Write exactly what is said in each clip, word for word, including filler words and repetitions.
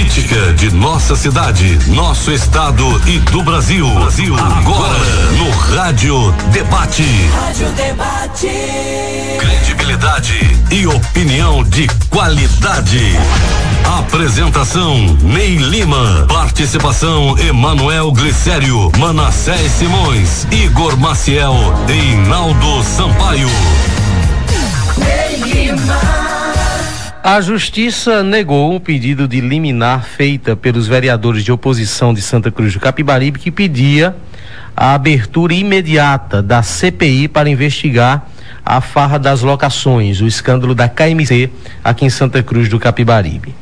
política de nossa cidade, nosso estado e do Brasil. Brasil. Agora, no Rádio Debate. Rádio Debate. Credibilidade e opinião de qualidade. Apresentação Ney Lima. Participação Emanuel Glicério, Manassés Simões, Igor Maciel e Inaldo Sampaio. Ney Lima. A Justiça negou um pedido de liminar feita pelos vereadores de oposição de Santa Cruz do Capibaribe, que pedia a abertura imediata da C P I para investigar a farra das locações, o escândalo da K M C aqui em Santa Cruz do Capibaribe.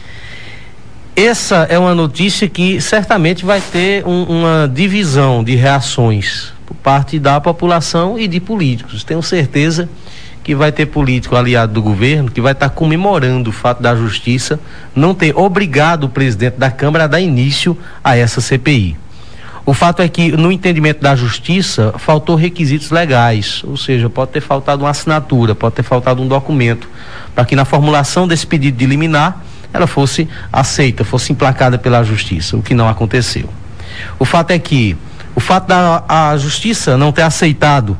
Essa é uma notícia que certamente vai ter um, uma divisão de reações por parte da população e de políticos. Tenho certeza que vai ter político aliado do governo que vai estar comemorando o fato da Justiça não ter obrigado o presidente da Câmara a dar início a essa C P I. O fato é que, no entendimento da Justiça, faltou requisitos legais, ou seja, pode ter faltado uma assinatura, pode ter faltado um documento, para que na formulação desse pedido de liminar, ela fosse aceita, fosse emplacada pela Justiça, o que não aconteceu. O fato é que, o fato da a Justiça não ter aceitado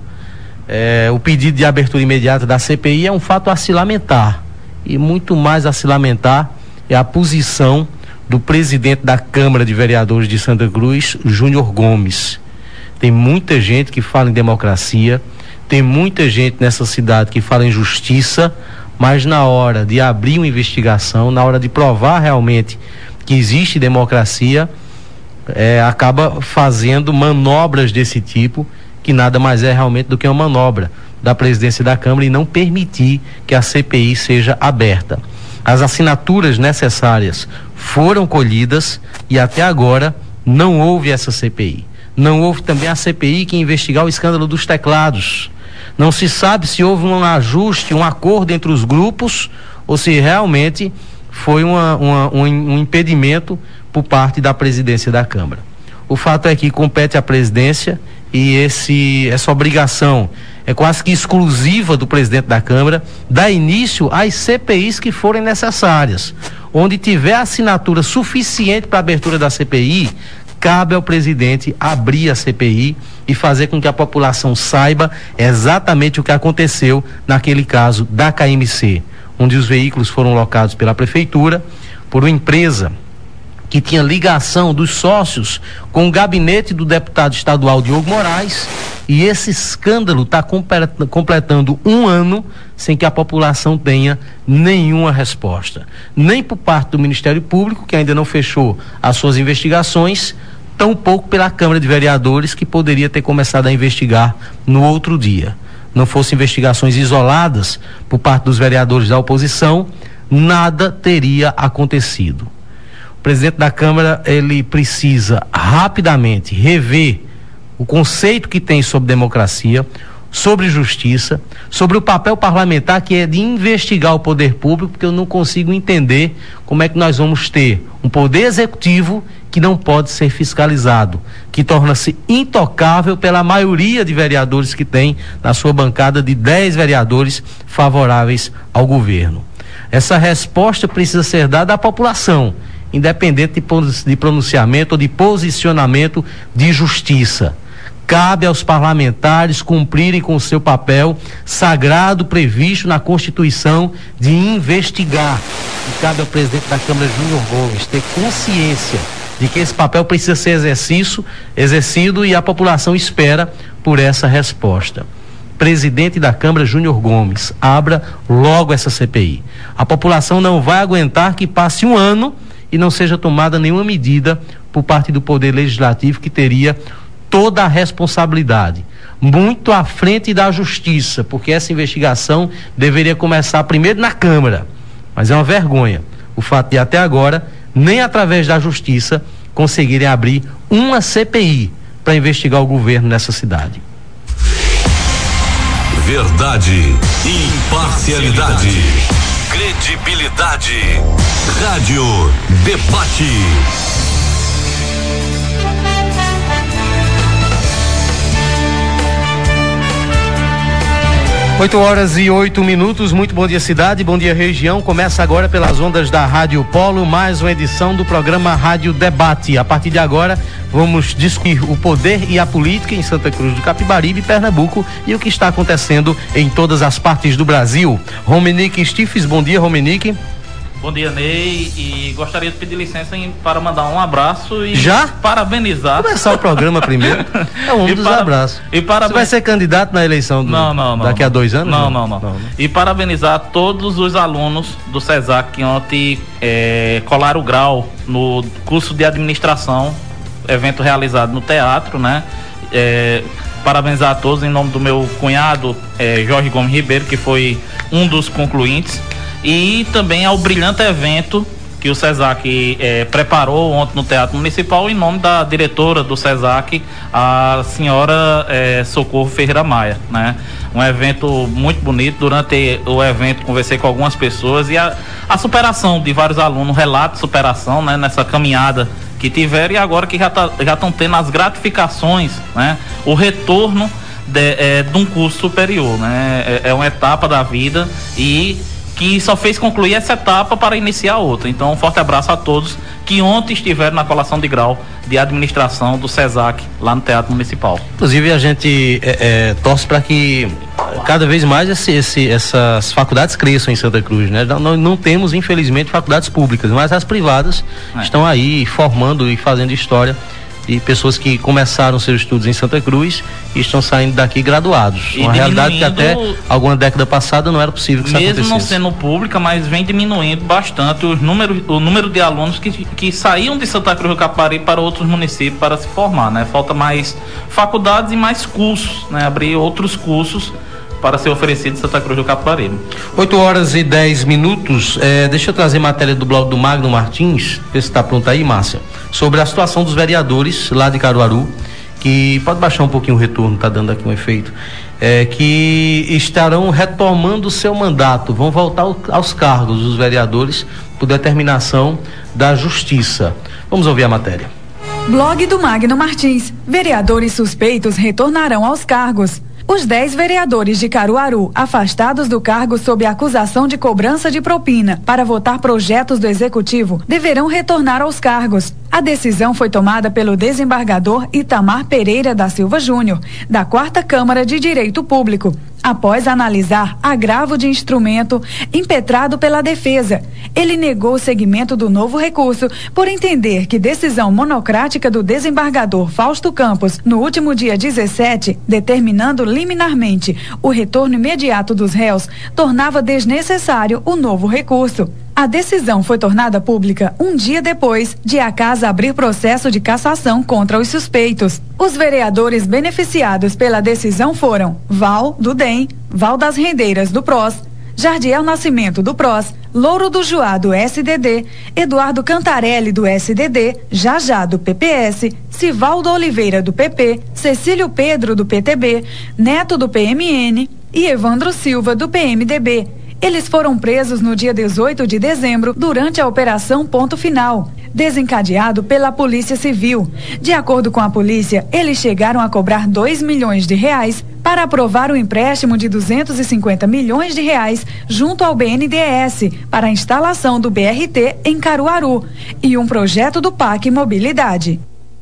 É, o pedido de abertura imediata da C P I é um fato a se lamentar, e muito mais a se lamentar é a posição do presidente da Câmara de Vereadores de Santa Cruz, Júnior Gomes. Tem muita gente que fala em democracia, tem muita gente nessa cidade que fala em justiça, mas na hora de abrir uma investigação, na hora de provar realmente que existe democracia, é, acaba fazendo manobras desse tipo, que nada mais é realmente do que uma manobra da presidência da Câmara e não permitir que a C P I seja aberta. As assinaturas necessárias foram colhidas e até agora não houve essa C P I. Não houve também a C P I que investigar o escândalo dos teclados. Não se sabe se houve um ajuste, um acordo entre os grupos ou se realmente foi uma, uma, um, um impedimento por parte da presidência da Câmara. O fato é que compete à presidência e esse, essa obrigação é quase que exclusiva do presidente da Câmara, dar início às C P Is que forem necessárias. Onde tiver assinatura suficiente para a abertura da C P I, cabe ao presidente abrir a C P I e fazer com que a população saiba exatamente o que aconteceu naquele caso da K M C, onde os veículos foram locados pela prefeitura, por uma empresa que tinha ligação dos sócios com o gabinete do deputado estadual Diogo Moraes, e esse escândalo está completando um ano sem que a população tenha nenhuma resposta, nem por parte do Ministério Público, que ainda não fechou as suas investigações, tampouco pela Câmara de Vereadores, que poderia ter começado a investigar no outro dia. Não fossem investigações isoladas por parte dos vereadores da oposição, nada teria acontecido. O presidente da Câmara, ele precisa rapidamente rever o conceito que tem sobre democracia, sobre justiça, sobre o papel parlamentar, que é de investigar o poder público, porque eu não consigo entender como é que nós vamos ter um poder executivo que não pode ser fiscalizado, que torna-se intocável pela maioria de vereadores que tem na sua bancada de dez vereadores favoráveis ao governo. Essa resposta precisa ser dada à população, independente de pronunciamento ou de posicionamento de justiça. Cabe aos parlamentares cumprirem com o seu papel sagrado previsto na Constituição de investigar. E cabe ao presidente da Câmara, Júnior Gomes, ter consciência de que esse papel precisa ser exercício, exercido, e a população espera por essa resposta. Presidente da Câmara, Júnior Gomes, abra logo essa C P I. A população não vai aguentar que passe um ano e não seja tomada nenhuma medida por parte do Poder Legislativo, que teria toda a responsabilidade, muito à frente da Justiça, porque essa investigação deveria começar primeiro na Câmara. Mas é uma vergonha o fato de até agora, nem através da Justiça, conseguirem abrir uma C P I para investigar o governo nessa cidade. Verdade, imparcialidade, credibilidade. Rádio Debate. oito horas e oito minutos, muito bom dia cidade, bom dia região. Começa agora pelas ondas da Rádio Polo, mais uma edição do programa Rádio Debate. A partir de agora vamos discutir o poder e a política em Santa Cruz do Capibaribe, Pernambuco, e o que está acontecendo em todas as partes do Brasil. Romenique Stifes, bom dia Romenique. Bom dia, Ney, e gostaria de pedir licença em, para mandar um abraço e já parabenizar. Começar o programa primeiro. É um dos para... abraços. E paraben... Você vai ser candidato na eleição do... não, não, não, daqui não. a dois anos? Não, não, não, não. não. E parabenizar todos os alunos do SESAC que ontem é, colaram o grau no curso de administração, evento realizado no teatro, né? É, parabenizar a todos em nome do meu cunhado é, Jorge Gomes Ribeiro, que foi um dos concluintes. E também ao brilhante evento que o SESAC eh, preparou ontem no Teatro Municipal em nome da diretora do SESAC, a senhora eh, Socorro Ferreira Maia, né? Um evento muito bonito. Durante o evento conversei com algumas pessoas e a, a superação de vários alunos, relato de superação, né? Nessa caminhada que tiveram e agora que já tá, já estão tendo as gratificações, né? O retorno de, eh, de um curso superior, né? É, é uma etapa da vida e que só fez concluir essa etapa para iniciar outra. Então, um forte abraço a todos que ontem estiveram na colação de grau de administração do SESAC lá no Teatro Municipal. Inclusive, a gente é, é, torce para que cada vez mais esse, esse, essas faculdades cresçam em Santa Cruz, né? Não, não temos, infelizmente, faculdades públicas, mas as privadas é. estão aí formando e fazendo história de pessoas que começaram seus estudos em Santa Cruz e estão saindo daqui graduados. E uma realidade que até alguma década passada não era possível que isso acontecesse. Mesmo não sendo pública, mas vem diminuindo bastante os números, o número de alunos que, que saíam de Santa Cruz do Capibaribe para outros municípios para se formar, né? Falta mais faculdades e mais cursos, né? Abrir outros cursos para ser oferecido em Santa Cruz do Capibaribe. oito horas e dez minutos. É, deixa eu trazer matéria do blog do Magno Martins, ver se está pronto aí, Márcia, sobre a situação dos vereadores lá de Caruaru, que pode baixar um pouquinho o retorno, está dando aqui um efeito, é, que estarão retomando o seu mandato, vão voltar ao, aos cargos os vereadores por determinação da Justiça. Vamos ouvir a matéria. Blog do Magno Martins. Vereadores suspeitos retornarão aos cargos. Os dez vereadores de Caruaru, afastados do cargo sob a acusação de cobrança de propina para votar projetos do Executivo, deverão retornar aos cargos. A decisão foi tomada pelo desembargador Itamar Pereira da Silva Júnior, da quarta Câmara de Direito Público, após analisar agravo de instrumento impetrado pela defesa. Ele negou o seguimento do novo recurso por entender que decisão monocrática do desembargador Fausto Campos, no último dia dezessete, determinando liminarmente o retorno imediato dos réus, tornava desnecessário o novo recurso. A decisão foi tornada pública um dia depois de a casa abrir processo de cassação contra os suspeitos. Os vereadores beneficiados pela decisão foram Val, do D E M, Val das Rendeiras, do P R O S, Jardiel Nascimento, do P R O S, Louro do Juá, do S D D, Eduardo Cantarelli, do S D D, Jajá, do P P S, Sivaldo Oliveira, do P P, Cecílio Pedro, do P T B, Neto, do P M N e Evandro Silva, do P M D B. Eles foram presos no dia dezoito de dezembro durante a Operação Ponto Final, desencadeado pela Polícia Civil. De acordo com a polícia, eles chegaram a cobrar dois milhões de reais para aprovar o empréstimo de duzentos e cinquenta milhões de reais junto ao B N D E S para a instalação do B R T em Caruaru e um projeto do P A C Mobilidade.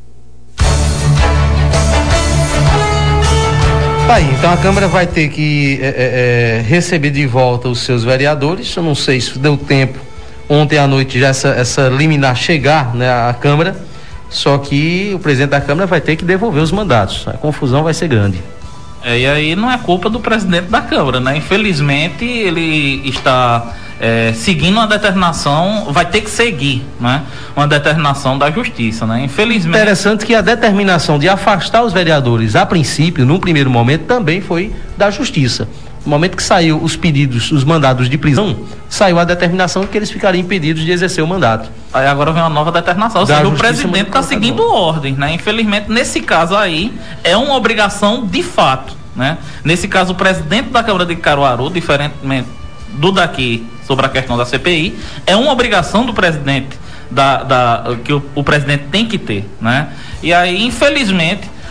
Aí, então a Câmara vai ter que é, é, receber de volta os seus vereadores. Eu não sei se deu tempo ontem à noite já essa, essa liminar chegar, né, à Câmara, só que o presidente da Câmara vai ter que devolver os mandatos. A confusão vai ser grande. É, e aí não é culpa do presidente da Câmara, né? Infelizmente ele está é, seguindo uma determinação, vai ter que seguir, né? Uma determinação da Justiça, né? Infelizmente. Interessante que a determinação de afastar os vereadores, a princípio, num primeiro momento, também foi da Justiça. No momento que saiu os pedidos, os mandados de prisão, saiu a determinação que eles ficariam impedidos de exercer o mandato. Aí agora vem uma nova determinação, ou seja, o presidente está seguindo ordem, né? Infelizmente, nesse caso aí, é uma obrigação de fato, né? Nesse caso, o presidente da Câmara de Caruaru, diferentemente do daqui, sobre a questão da C P I, é uma obrigação do presidente, da, da, que o, o presidente tem que ter, né? E aí, infelizmente,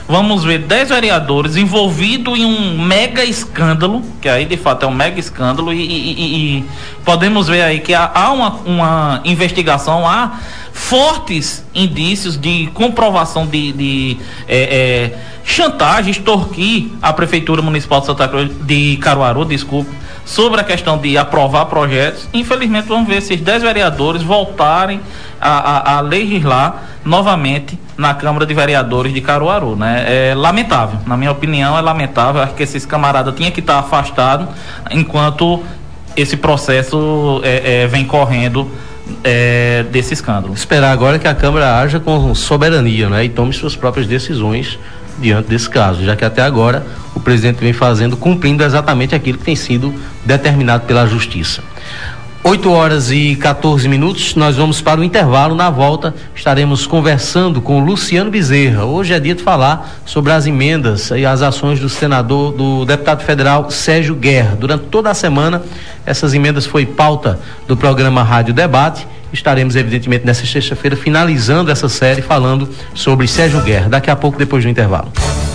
vamos ver dez vereadores envolvidos em um mega escândalo, que aí de fato é um mega escândalo, e, e, e, e podemos ver aí que há, há uma, uma investigação, há fortes indícios de comprovação de, de é, é, chantagem, extorquir a Prefeitura Municipal de Santa Cruz, de Caruaru, desculpe, sobre a questão de aprovar projetos. Infelizmente vamos ver esses dez vereadores voltarem a, a, a legislar novamente na Câmara de Vereadores de Caruaru, né? É lamentável, na minha opinião é lamentável. Acho que esses camaradas tinham que estar afastados enquanto esse processo é, é, vem correndo é, desse escândalo. Esperar agora que a Câmara haja com soberania, né? E tome suas próprias decisões diante desse caso, já que até agora o presidente vem fazendo, cumprindo exatamente aquilo que tem sido determinado pela Justiça. oito horas e quatorze minutos, nós vamos para o intervalo. Na volta estaremos conversando com o Luciano Bezerra. Hoje é dia de falar sobre as emendas e as ações do senador, do deputado federal Sérgio Guerra. Durante toda a semana, essas emendas foi pauta do programa Rádio Debate. Estaremos, evidentemente, nessa sexta-feira finalizando essa série falando sobre Sérgio Guerra. Daqui a pouco, depois do intervalo.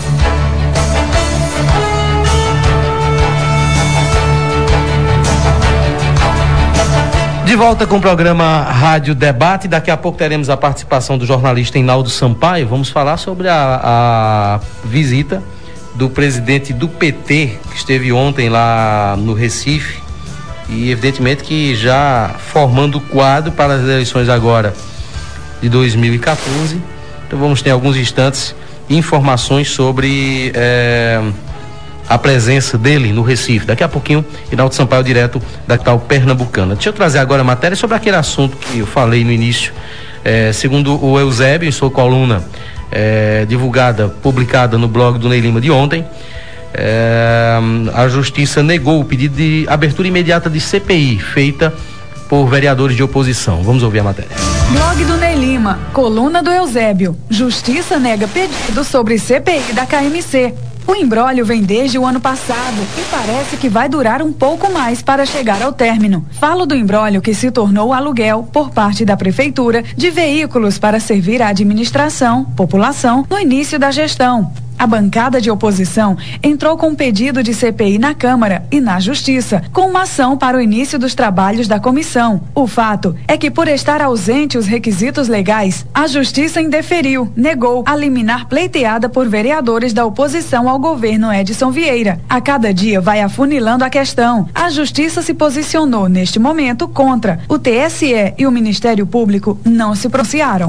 De volta com o programa Rádio Debate. Daqui a pouco teremos a participação do jornalista Hinaldo Sampaio. Vamos falar sobre a, a visita do presidente do P T, que esteve ontem lá no Recife, e evidentemente que já formando o quadro para as eleições agora de dois mil e catorze. Então vamos ter alguns instantes informações sobre é, a presença dele no Recife. Daqui a pouquinho, Hinaldo Sampaio, direto da capital pernambucana. Deixa eu trazer agora a matéria sobre aquele assunto que eu falei no início. É, segundo o Eusébio, em sua coluna é, divulgada, publicada no blog do Ney Lima de ontem, É, a Justiça negou o pedido de abertura imediata de C P I feita por vereadores de oposição. Vamos ouvir a matéria. Blog do Ney Lima, coluna do Eusébio. Justiça nega pedido sobre C P I da K M C. O imbróglio vem desde o ano passado e parece que vai durar um pouco mais para chegar ao término. Falo do imbróglio que se tornou aluguel por parte da Prefeitura de veículos para servir a administração, população, no início da gestão. A bancada de oposição entrou com um pedido de C P I na Câmara e na Justiça, com uma ação para o início dos trabalhos da comissão. O fato é que, por estar ausente os requisitos legais, a Justiça indeferiu, negou a liminar pleiteada por vereadores da oposição ao governo Edson Vieira. A cada dia vai afunilando a questão. A Justiça se posicionou, neste momento, contra. O T S E e o Ministério Público não se pronunciaram.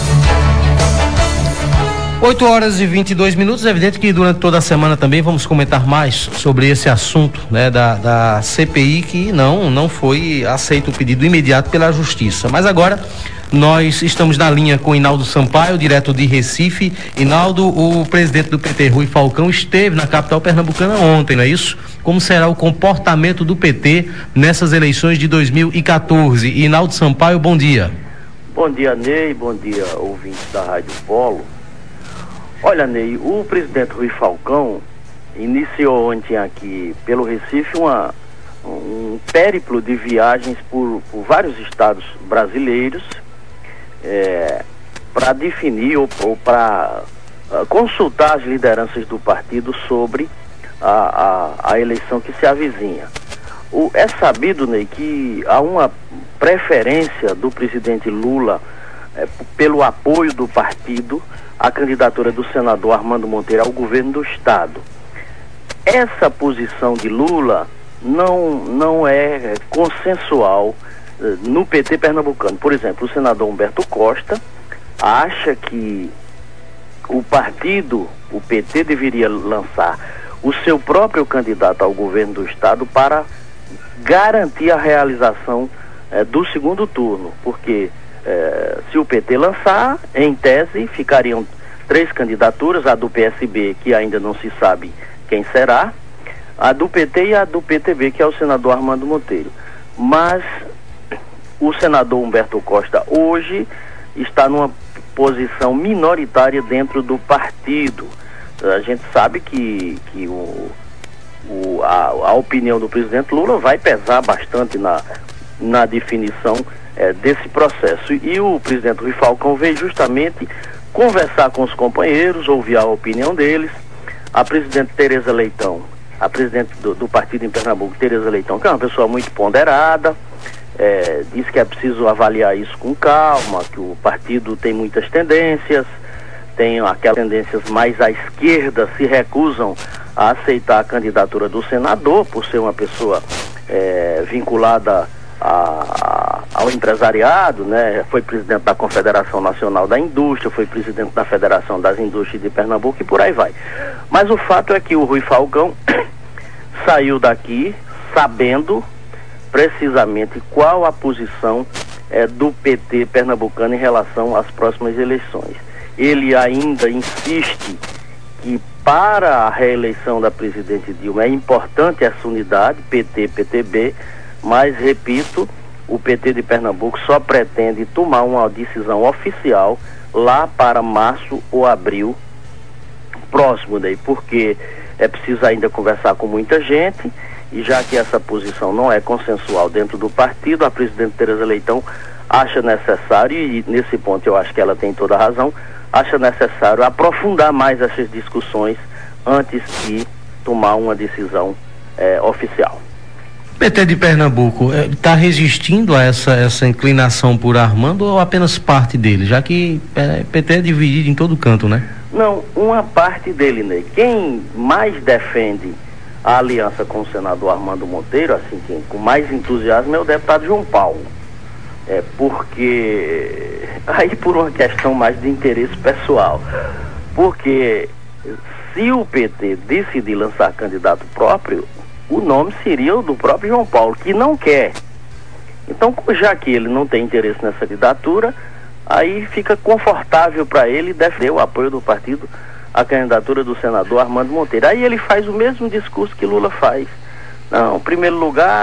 oito horas e vinte e dois minutos. É evidente que durante toda a semana também vamos comentar mais sobre esse assunto, né, da, da C P I, que não, não foi aceito o pedido imediato pela Justiça. Mas agora nós estamos na linha com Hinaldo Sampaio, direto de Recife. Hinaldo, o presidente do P T, Rui Falcão, esteve na capital pernambucana ontem, não é isso? Como será o comportamento do P T nessas eleições de dois mil e catorze? Hinaldo Sampaio, bom dia. Bom dia, Ney, bom dia, ouvintes da Rádio Polo. Olha, Ney, o presidente Rui Falcão iniciou ontem aqui pelo Recife uma, um périplo de viagens por, por vários estados brasileiros é, para definir ou, ou para uh, consultar as lideranças do partido sobre a, a, a eleição que se avizinha. O, é sabido, Ney, que há uma preferência do presidente Lula é, pelo apoio do partido a candidatura do senador Armando Monteiro ao governo do estado. Essa posição de Lula não, não é consensual uh, no P T pernambucano. Por exemplo, o senador Humberto Costa acha que o partido, o P T, deveria lançar o seu próprio candidato ao governo do estado para garantir a realização uh, do segundo turno, porque É, se o P T lançar, em tese, ficariam três candidaturas, a do P S B, que ainda não se sabe quem será, a do P T e a do P T B, que é o senador Armando Monteiro. Mas o senador Humberto Costa hoje está numa posição minoritária dentro do partido. A gente sabe que, que o, o, a, a opinião do presidente Lula vai pesar bastante na, na definição É, desse processo. E o presidente Rui Falcão veio justamente conversar com os companheiros, ouvir a opinião deles. A presidente Tereza Leitão, a presidente do, do partido em Pernambuco, Tereza Leitão, que é uma pessoa muito ponderada, é, diz que é preciso avaliar isso com calma, que o partido tem muitas tendências, tem aquelas tendências mais à esquerda, se recusam a aceitar a candidatura do senador, por ser uma pessoa é, vinculada a, a, ao empresariado, né? Foi presidente da Confederação Nacional da Indústria, foi presidente da Federação das Indústrias de Pernambuco e por aí vai. Mas o fato é que o Rui Falcão saiu daqui sabendo precisamente qual a posição é, do P T pernambucano em relação às próximas eleições. Ele ainda insiste que para a reeleição da presidente Dilma é importante essa unidade, P T P T B, mas, repito, o P T de Pernambuco só pretende tomar uma decisão oficial lá para março ou abril próximo daí, porque é preciso ainda conversar com muita gente, e já que essa posição não é consensual dentro do partido, a presidente Tereza Leitão acha necessário, e nesse ponto eu acho que ela tem toda a razão, acha necessário aprofundar mais essas discussões antes de tomar uma decisão é, oficial. O P T de Pernambuco está resistindo a essa, essa inclinação por Armando ou apenas parte dele, já que o P T é dividido em todo canto, né? Não, uma parte dele, Ney. Quem mais defende a aliança com o senador Armando Monteiro, assim, quem, com mais entusiasmo, é o deputado João Paulo. É porque, aí por uma questão mais de interesse pessoal, porque se o P T decidir lançar candidato próprio, o nome seria o do próprio João Paulo, que não quer. Então, já que ele não tem interesse nessa candidatura, aí fica confortável para ele defender o apoio do partido à candidatura do senador Armando Monteiro. Aí ele faz o mesmo discurso que Lula faz. Não, em primeiro lugar,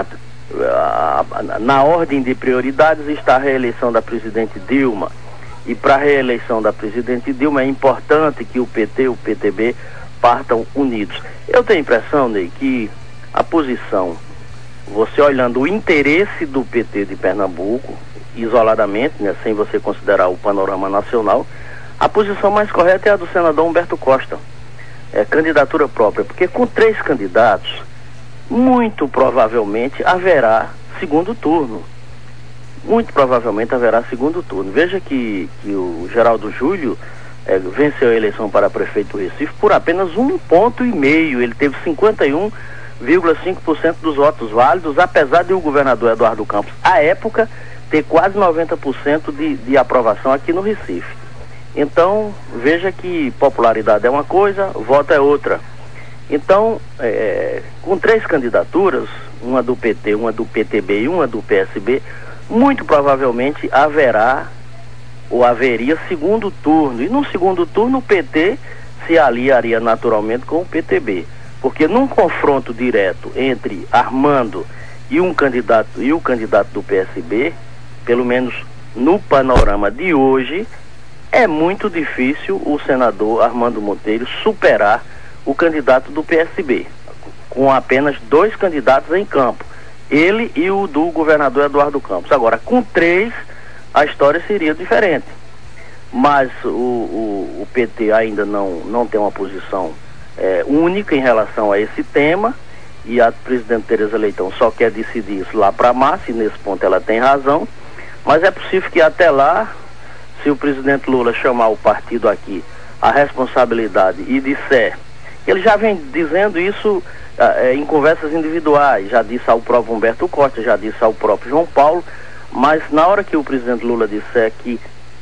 na ordem de prioridades está a reeleição da presidente Dilma. E para a reeleição da presidente Dilma é importante que o P T e o P T B partam unidos. Eu tenho a impressão, Ney, que a posição, você olhando o interesse do P T de Pernambuco, isoladamente, né, sem você considerar o panorama nacional, a posição mais correta é a do senador Humberto Costa, é candidatura própria, porque com três candidatos, muito provavelmente haverá segundo turno, muito provavelmente haverá segundo turno. Veja que, que o Geraldo Júlio é, venceu a eleição para prefeito do Recife por apenas um ponto e meio, ele teve cinquenta e um vírgula cinco por cento dos votos válidos, apesar de o governador Eduardo Campos, à época, ter quase noventa por cento de, de aprovação aqui no Recife. Então, veja que popularidade é uma coisa, voto é outra. Então, é, com três candidaturas, uma do P T, uma do P T B e uma do P S B, muito provavelmente haverá ou haveria segundo turno. E no segundo turno o P T se aliaria naturalmente com o P T B. Porque num confronto direto entre Armando e um candidato e o candidato do P S B, pelo menos no panorama de hoje, é muito difícil o senador Armando Monteiro superar o candidato do P S B, com apenas dois candidatos em campo, ele e o do governador Eduardo Campos. Agora, com três, a história seria diferente. Mas o, o, o P T ainda não, não tem uma posição É, única em relação a esse tema, e a presidente Tereza Leitão só quer decidir isso lá para março, e nesse ponto ela tem razão, mas é possível que até lá, se o presidente Lula chamar o partido aqui a responsabilidade e disser, ele já vem dizendo isso é, em conversas individuais, já disse ao próprio Humberto Costa, já disse ao próprio João Paulo, mas na hora que o presidente Lula disser que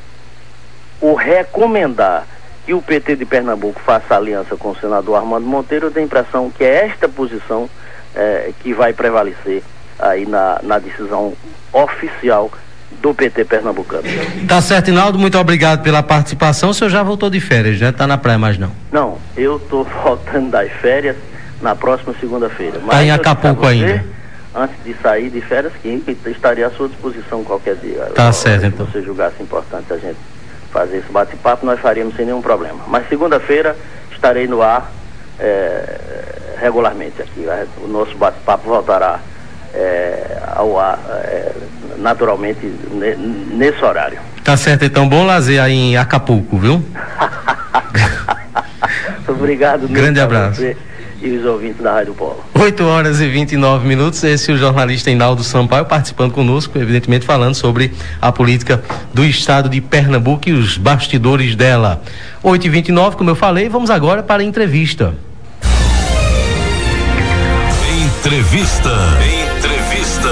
o recomendar que o P T de Pernambuco faça aliança com o senador Armando Monteiro, eu tenho a impressão que é esta posição é, que vai prevalecer aí na, na decisão oficial do P T pernambucano. Tá certo, Inaldo, muito obrigado pela participação. O senhor já voltou de férias, já tá na praia mais não? Não, eu tô voltando das férias na próxima segunda-feira. Tá em Acapulco você, ainda? Antes de sair de férias, que estaria à sua disposição qualquer dia. Tá certo, então. Se você julgasse importante a gente fazer esse bate-papo, nós faríamos sem nenhum problema. Mas segunda-feira estarei no ar é, regularmente aqui. O nosso bate-papo voltará é, ao ar é, naturalmente nesse horário. Tá certo, então, bom lazer aí em Acapulco, viu? Obrigado. Grande abraço. Você e os ouvintes da Rádio Polo. oito horas e vinte e nove minutos, esse é o jornalista Hinaldo Sampaio participando conosco, evidentemente falando sobre a política do estado de Pernambuco e os bastidores dela. oito e vinte e nove, como eu falei, vamos agora para a entrevista. Entrevista. Entrevista.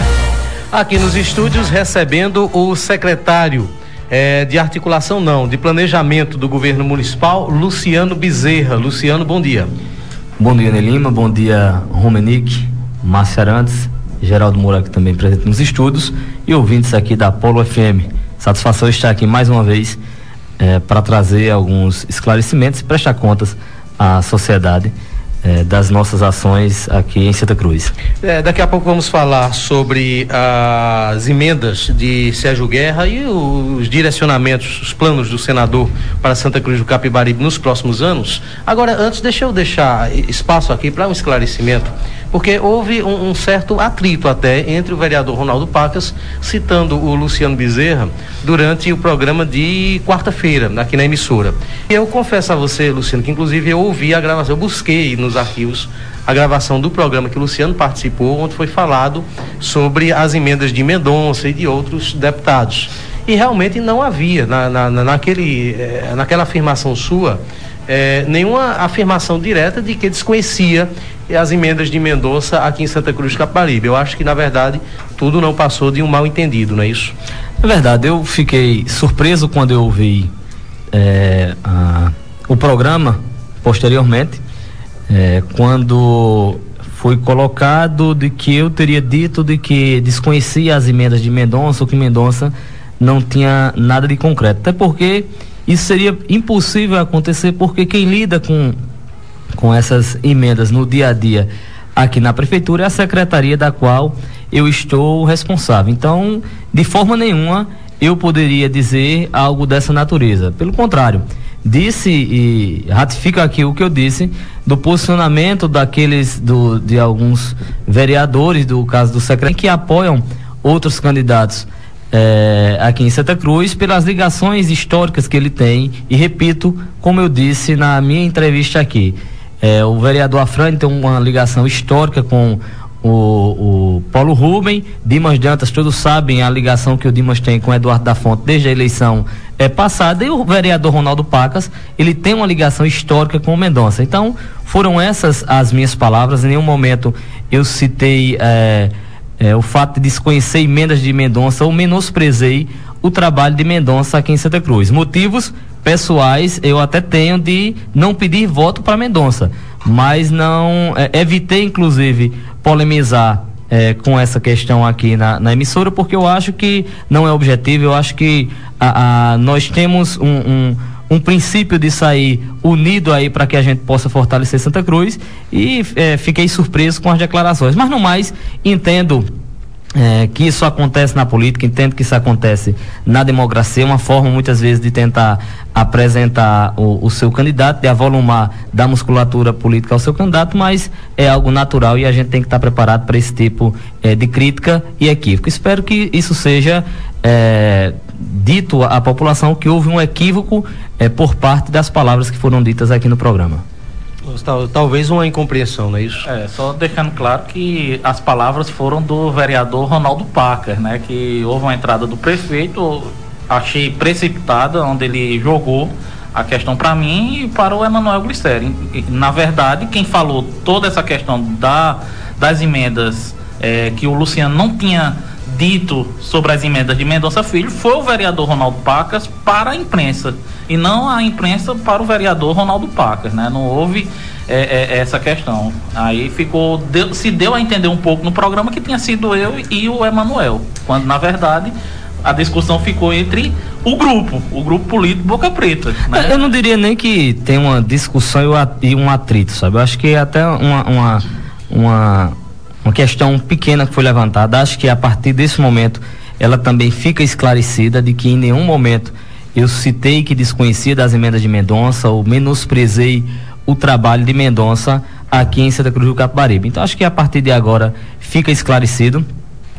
Aqui nos estúdios recebendo o secretário é, de articulação não, de planejamento do governo municipal, Luciano Bezerra. Luciano, bom dia. Bom dia, Ney Lima, bom dia, Romenick, Márcia Arantes, Geraldo Moura aqui também presente nos estúdios e ouvintes aqui da Polo F M. Satisfação estar aqui mais uma vez é, para trazer alguns esclarecimentos e prestar contas à sociedade É, das nossas ações aqui em Santa Cruz. É, daqui a pouco vamos falar sobre as emendas de Sérgio Guerra e os direcionamentos, os planos do senador para Santa Cruz do Capibaribe nos próximos anos. Agora, antes, deixa eu deixar espaço aqui para um esclarecimento, porque houve um, um certo atrito até entre o vereador Ronaldo Pacas, citando o Luciano Bezerra, durante o programa de quarta-feira, aqui na emissora. Eu confesso a você, Luciano, que inclusive eu ouvi a gravação, eu busquei nos arquivos a gravação do programa que o Luciano participou, onde foi falado sobre as emendas de Mendonça e de outros deputados. E realmente não havia, na, na, naquele, eh, naquela afirmação sua, eh, nenhuma afirmação direta de que desconhecia as emendas de Mendonça aqui em Santa Cruz do Capibaribe. Eu acho que, na verdade, tudo não passou de um mal entendido, não é isso? É verdade, eu fiquei surpreso quando eu ouvi é, a, o programa posteriormente, é, quando foi colocado de que eu teria dito de que desconhecia as emendas de Mendonça ou que Mendonça não tinha nada de concreto. Até porque isso seria impossível acontecer, porque quem lida com com essas emendas no dia a dia aqui na prefeitura é a secretaria da qual eu estou responsável. Então, de forma nenhuma eu poderia dizer algo dessa natureza. Pelo contrário, disse e ratifico aqui o que eu disse do posicionamento daqueles do, de alguns vereadores, do caso do secretário, que apoiam outros candidatos É, aqui em Santa Cruz, pelas ligações históricas que ele tem, e repito, como eu disse na minha entrevista aqui, é, o vereador Afrânio tem uma ligação histórica com o, o Paulo Rubem, Dimas Dantas, todos sabem a ligação que o Dimas tem com o Eduardo da Fonte desde a eleição é, passada, e o vereador Ronaldo Pacas, ele tem uma ligação histórica com o Mendonça. Então, foram essas as minhas palavras, em nenhum momento eu citei é, É, o fato de desconhecer emendas de Mendonça ou menosprezei o trabalho de Mendonça aqui em Santa Cruz. Motivos pessoais eu até tenho de não pedir voto para Mendonça, mas não é, evitei inclusive polemizar é, com essa questão aqui na, na emissora, porque eu acho que não é objetivo. Eu acho que a, a, nós temos um, um um princípio de sair unido aí para que a gente possa fortalecer Santa Cruz, e é, fiquei surpreso com as declarações, mas no mais entendo é, que isso acontece na política, entendo que isso acontece na democracia, uma forma muitas vezes de tentar apresentar o, o seu candidato, de avolumar da musculatura política ao seu candidato, mas é algo natural e a gente tem que estar preparado para esse tipo é, de crítica e equívoco. Espero que isso seja é, dito à população, que houve um equívoco é, por parte das palavras que foram ditas aqui no programa. Tal, talvez uma incompreensão, não é isso? É, só deixando claro que as palavras foram do vereador Ronaldo Pacas, né? Que houve uma entrada do prefeito, achei precipitada, onde ele jogou a questão para mim e para o Emanuel Glicério. Na verdade, quem falou toda essa questão da, das emendas é, que o Luciano não tinha dito sobre as emendas de Mendonça Filho foi o vereador Ronaldo Pacas para a imprensa, e não a imprensa para o vereador Ronaldo Pacas, né? Não houve é, é, essa questão. Aí ficou, deu, se deu a entender um pouco no programa que tinha sido eu e o Emanuel, quando na verdade a discussão ficou entre o grupo, o grupo político Boca Preta, né? Eu não diria nem que tem uma discussão e um atrito, sabe? Eu acho que é até uma, uma, uma, uma questão pequena que foi levantada. Acho que a partir desse momento ela também fica esclarecida de que em nenhum momento eu citei que desconhecia das emendas de Mendonça ou menosprezei o trabalho de Mendonça aqui em Santa Cruz do Capibaribe. Então acho que a partir de agora fica esclarecido.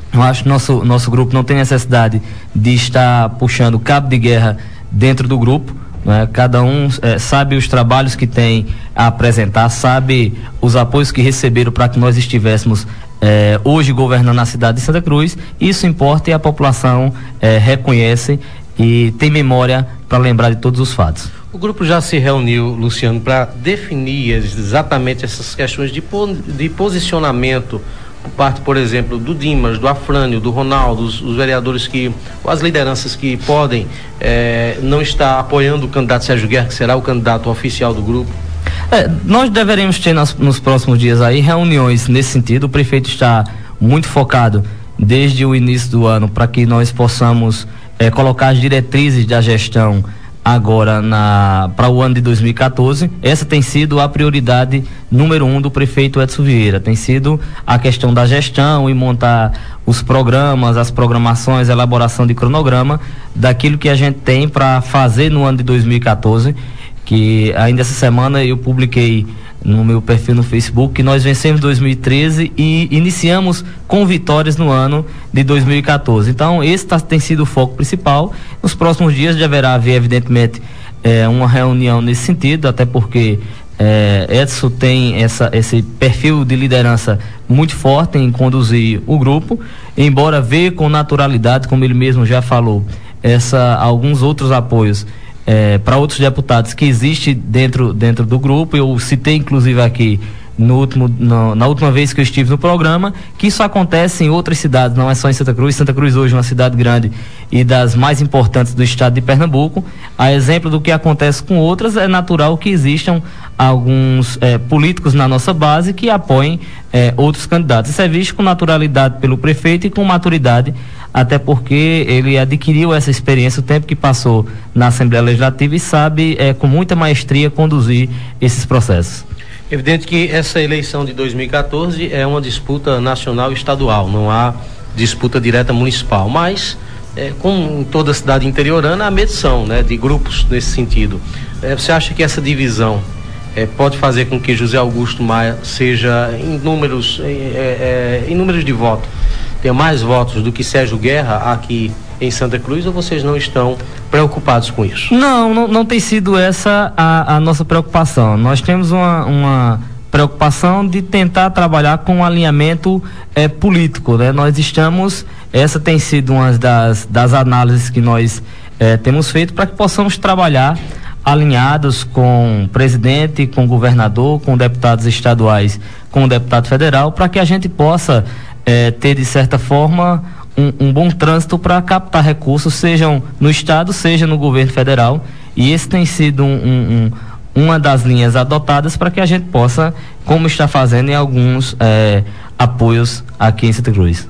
Eu acho que nosso, nosso grupo não tem necessidade de estar puxando cabo de guerra dentro do grupo, né? Cada um é, sabe os trabalhos que tem a apresentar, sabe os apoios que receberam para que nós estivéssemos é, hoje governando a cidade de Santa Cruz. Isso importa e a população é, reconhece e tem memória para lembrar de todos os fatos. O grupo já se reuniu, Luciano, para definir exatamente essas questões de, de posicionamento por parte, por exemplo, do Dimas, do Afrânio, do Ronaldo, os, os vereadores que, as lideranças que podem eh, não estar apoiando o candidato Sérgio Guerra, que será o candidato oficial do grupo? É, nós deveremos ter nas, nos próximos dias aí reuniões nesse sentido. O prefeito está muito focado desde o início do ano para que nós possamos eh, colocar as diretrizes da gestão agora para o ano de dois mil e quatorze. Essa tem sido a prioridade número um do prefeito Edson Vieira, tem sido a questão da gestão e montar os programas, as programações, a elaboração de cronograma daquilo que a gente tem para fazer no ano de dois mil e quatorze, que ainda essa semana eu publiquei no meu perfil no Facebook que nós vencemos dois mil e treze e iniciamos com vitórias no ano de dois mil e quatorze. Então esse tá, tem sido o foco principal. Nos próximos dias deverá haver evidentemente eh, uma reunião nesse sentido, até porque eh, Edson tem essa, esse perfil de liderança muito forte em conduzir o grupo, embora vê com naturalidade, como ele mesmo já falou, essa, alguns outros apoios É, para outros deputados que existe dentro, dentro do grupo. Eu citei inclusive aqui no último, no, na última vez que eu estive no programa, que isso acontece em outras cidades, não é só em Santa Cruz. Santa Cruz hoje é uma cidade grande e das mais importantes do estado de Pernambuco. A exemplo do que acontece com outras, é natural que existam alguns é, políticos na nossa base que apoiem é, outros candidatos. Isso é visto com naturalidade pelo prefeito e com maturidade, até porque ele adquiriu essa experiência o tempo que passou na Assembleia Legislativa e sabe é, com muita maestria conduzir esses processos. Evidente que essa eleição de dois mil e quatorze é uma disputa nacional e estadual, não há disputa direta municipal, mas é, como em toda cidade interiorana há medição, né, de grupos nesse sentido. É, você acha que essa divisão é, pode fazer com que José Augusto Maia seja em números, é, é, em números de voto, tenha mais votos do que Sérgio Guerra aqui em Santa Cruz, ou vocês não estão preocupados com isso? Não, não, não tem sido essa a, a nossa preocupação. Nós temos uma, uma preocupação de tentar trabalhar com um alinhamento é, político, né? Nós estamos, essa tem sido uma das, das análises que nós é, temos feito para que possamos trabalhar alinhados com o presidente, com o governador, com deputados estaduais, com o deputado federal, para que a gente possa é, ter de certa forma Um, um bom trânsito para captar recursos, sejam no estado, seja no governo federal, e esse tem sido um, um, um, uma das linhas adotadas para que a gente possa, como está fazendo em alguns é, apoios aqui em Santa Cruz.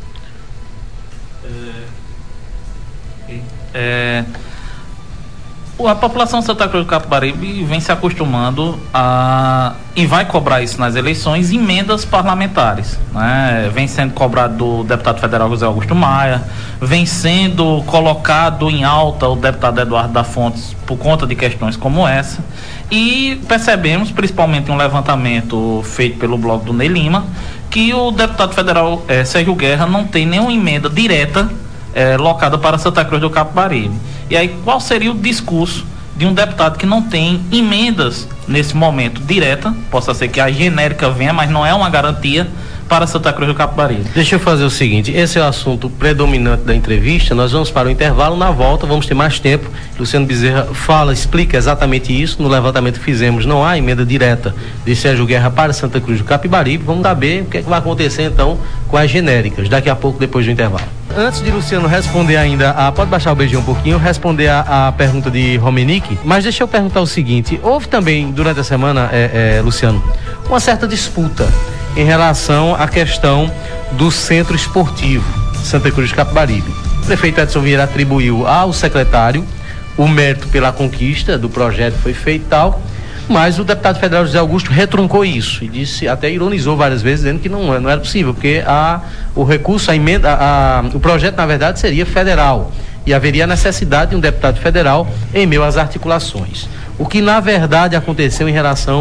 É, a população de Santa Cruz do Capibaribe vem se acostumando a, e vai cobrar isso nas eleições, emendas parlamentares, né? Vem sendo cobrado do deputado federal José Augusto Maia, vem sendo colocado em alta o deputado Eduardo da Fontes por conta de questões como essa, e percebemos, principalmente em um levantamento feito pelo blog do Ney Lima, que o deputado federal eh, Sérgio Guerra não tem nenhuma emenda direta É, locada para Santa Cruz do Capibaribe. E aí, qual seria o discurso de um deputado que não tem emendas nesse momento direta? Possa ser que a genérica venha, mas não é uma garantia para Santa Cruz do Capibaribe. Deixa eu fazer o seguinte, esse é o assunto predominante da entrevista, nós vamos para o intervalo, na volta vamos ter mais tempo. Luciano Bezerra fala, explica exatamente isso. No levantamento que fizemos, não há emenda direta de Sérgio Guerra para Santa Cruz do Capibaribe. Vamos saber o que é que vai acontecer então com as genéricas, daqui a pouco, depois do intervalo. Antes de Luciano responder ainda, a, pode baixar o beijinho um pouquinho, responder a, a pergunta de Romenick, mas deixa eu perguntar o seguinte, houve também durante a semana, é, é, Luciano, uma certa disputa em relação à questão do centro esportivo Santa Cruz do Capibaribe. O prefeito Edson Vieira atribuiu ao secretário o mérito pela conquista do projeto, foi feito e tal, mas o deputado federal José Augusto retruncou isso e disse, até ironizou várias vezes, dizendo que não, não era possível, porque a, o recurso, a emenda, a, a, o projeto na verdade seria federal e haveria a necessidade de um deputado federal em meio às articulações. O que na verdade aconteceu em relação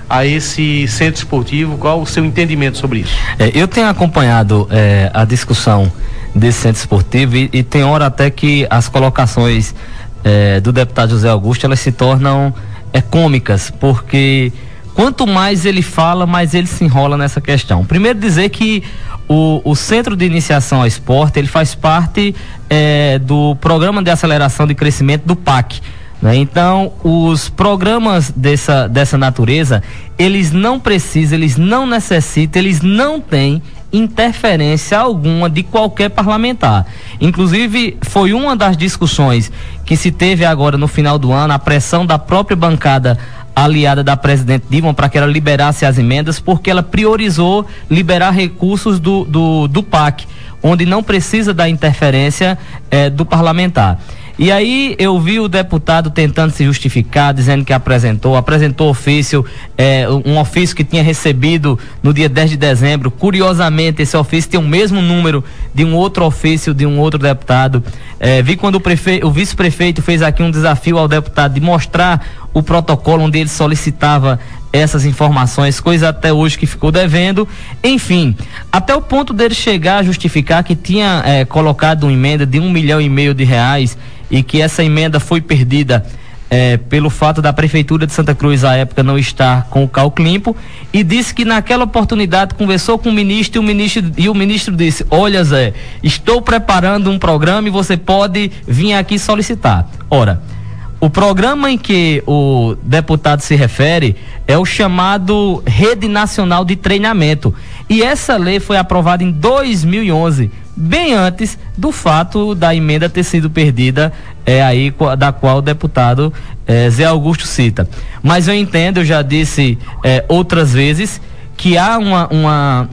a esse centro esportivo. Qual o seu entendimento sobre isso? É, eu tenho acompanhado é, a discussão desse centro esportivo e, e tem hora até que as colocações é, do deputado José Augusto, elas se tornam é, cômicas, porque quanto mais ele fala, mais ele se enrola nessa questão. Primeiro dizer que o, o Centro de Iniciação ao Esporte, ele faz parte é, do Programa de Aceleração de Crescimento do P A C, né? Então, os programas dessa, dessa natureza, eles não precisam, eles não necessitam, eles não têm interferência alguma de qualquer parlamentar. Inclusive, foi uma das discussões que se teve agora no final do ano, a pressão da própria bancada aliada da presidente Dilma para que ela liberasse as emendas, porque ela priorizou liberar recursos do, do, do P A C, onde não precisa da interferência eh, do parlamentar. E aí eu vi o deputado tentando se justificar, dizendo que apresentou, apresentou ofício, eh, um ofício que tinha recebido no dia dez de dezembro. Curiosamente, esse ofício tem o mesmo número de um outro ofício de um outro deputado. Eh, vi quando o, prefe... o vice-prefeito fez aqui um desafio ao deputado de mostrar o protocolo onde ele solicitava essas informações, coisa até hoje que ficou devendo. Enfim, até o ponto dele chegar a justificar que tinha eh, colocado uma emenda de um milhão e meio de reais e que essa emenda foi perdida eh, pelo fato da Prefeitura de Santa Cruz à época não estar com o cálculo limpo, e disse que naquela oportunidade conversou com o ministro e o ministro, e o ministro disse: olha, Zé, estou preparando um programa e você pode vir aqui solicitar. Ora, o programa em que o deputado se refere é o chamado Rede Nacional de Treinamento, e essa lei foi aprovada em dois mil e onze, bem antes do fato da emenda ter sido perdida, é aí da qual o deputado é, Zé Augusto cita. Mas eu entendo, eu já disse é, outras vezes, que há uma, uma,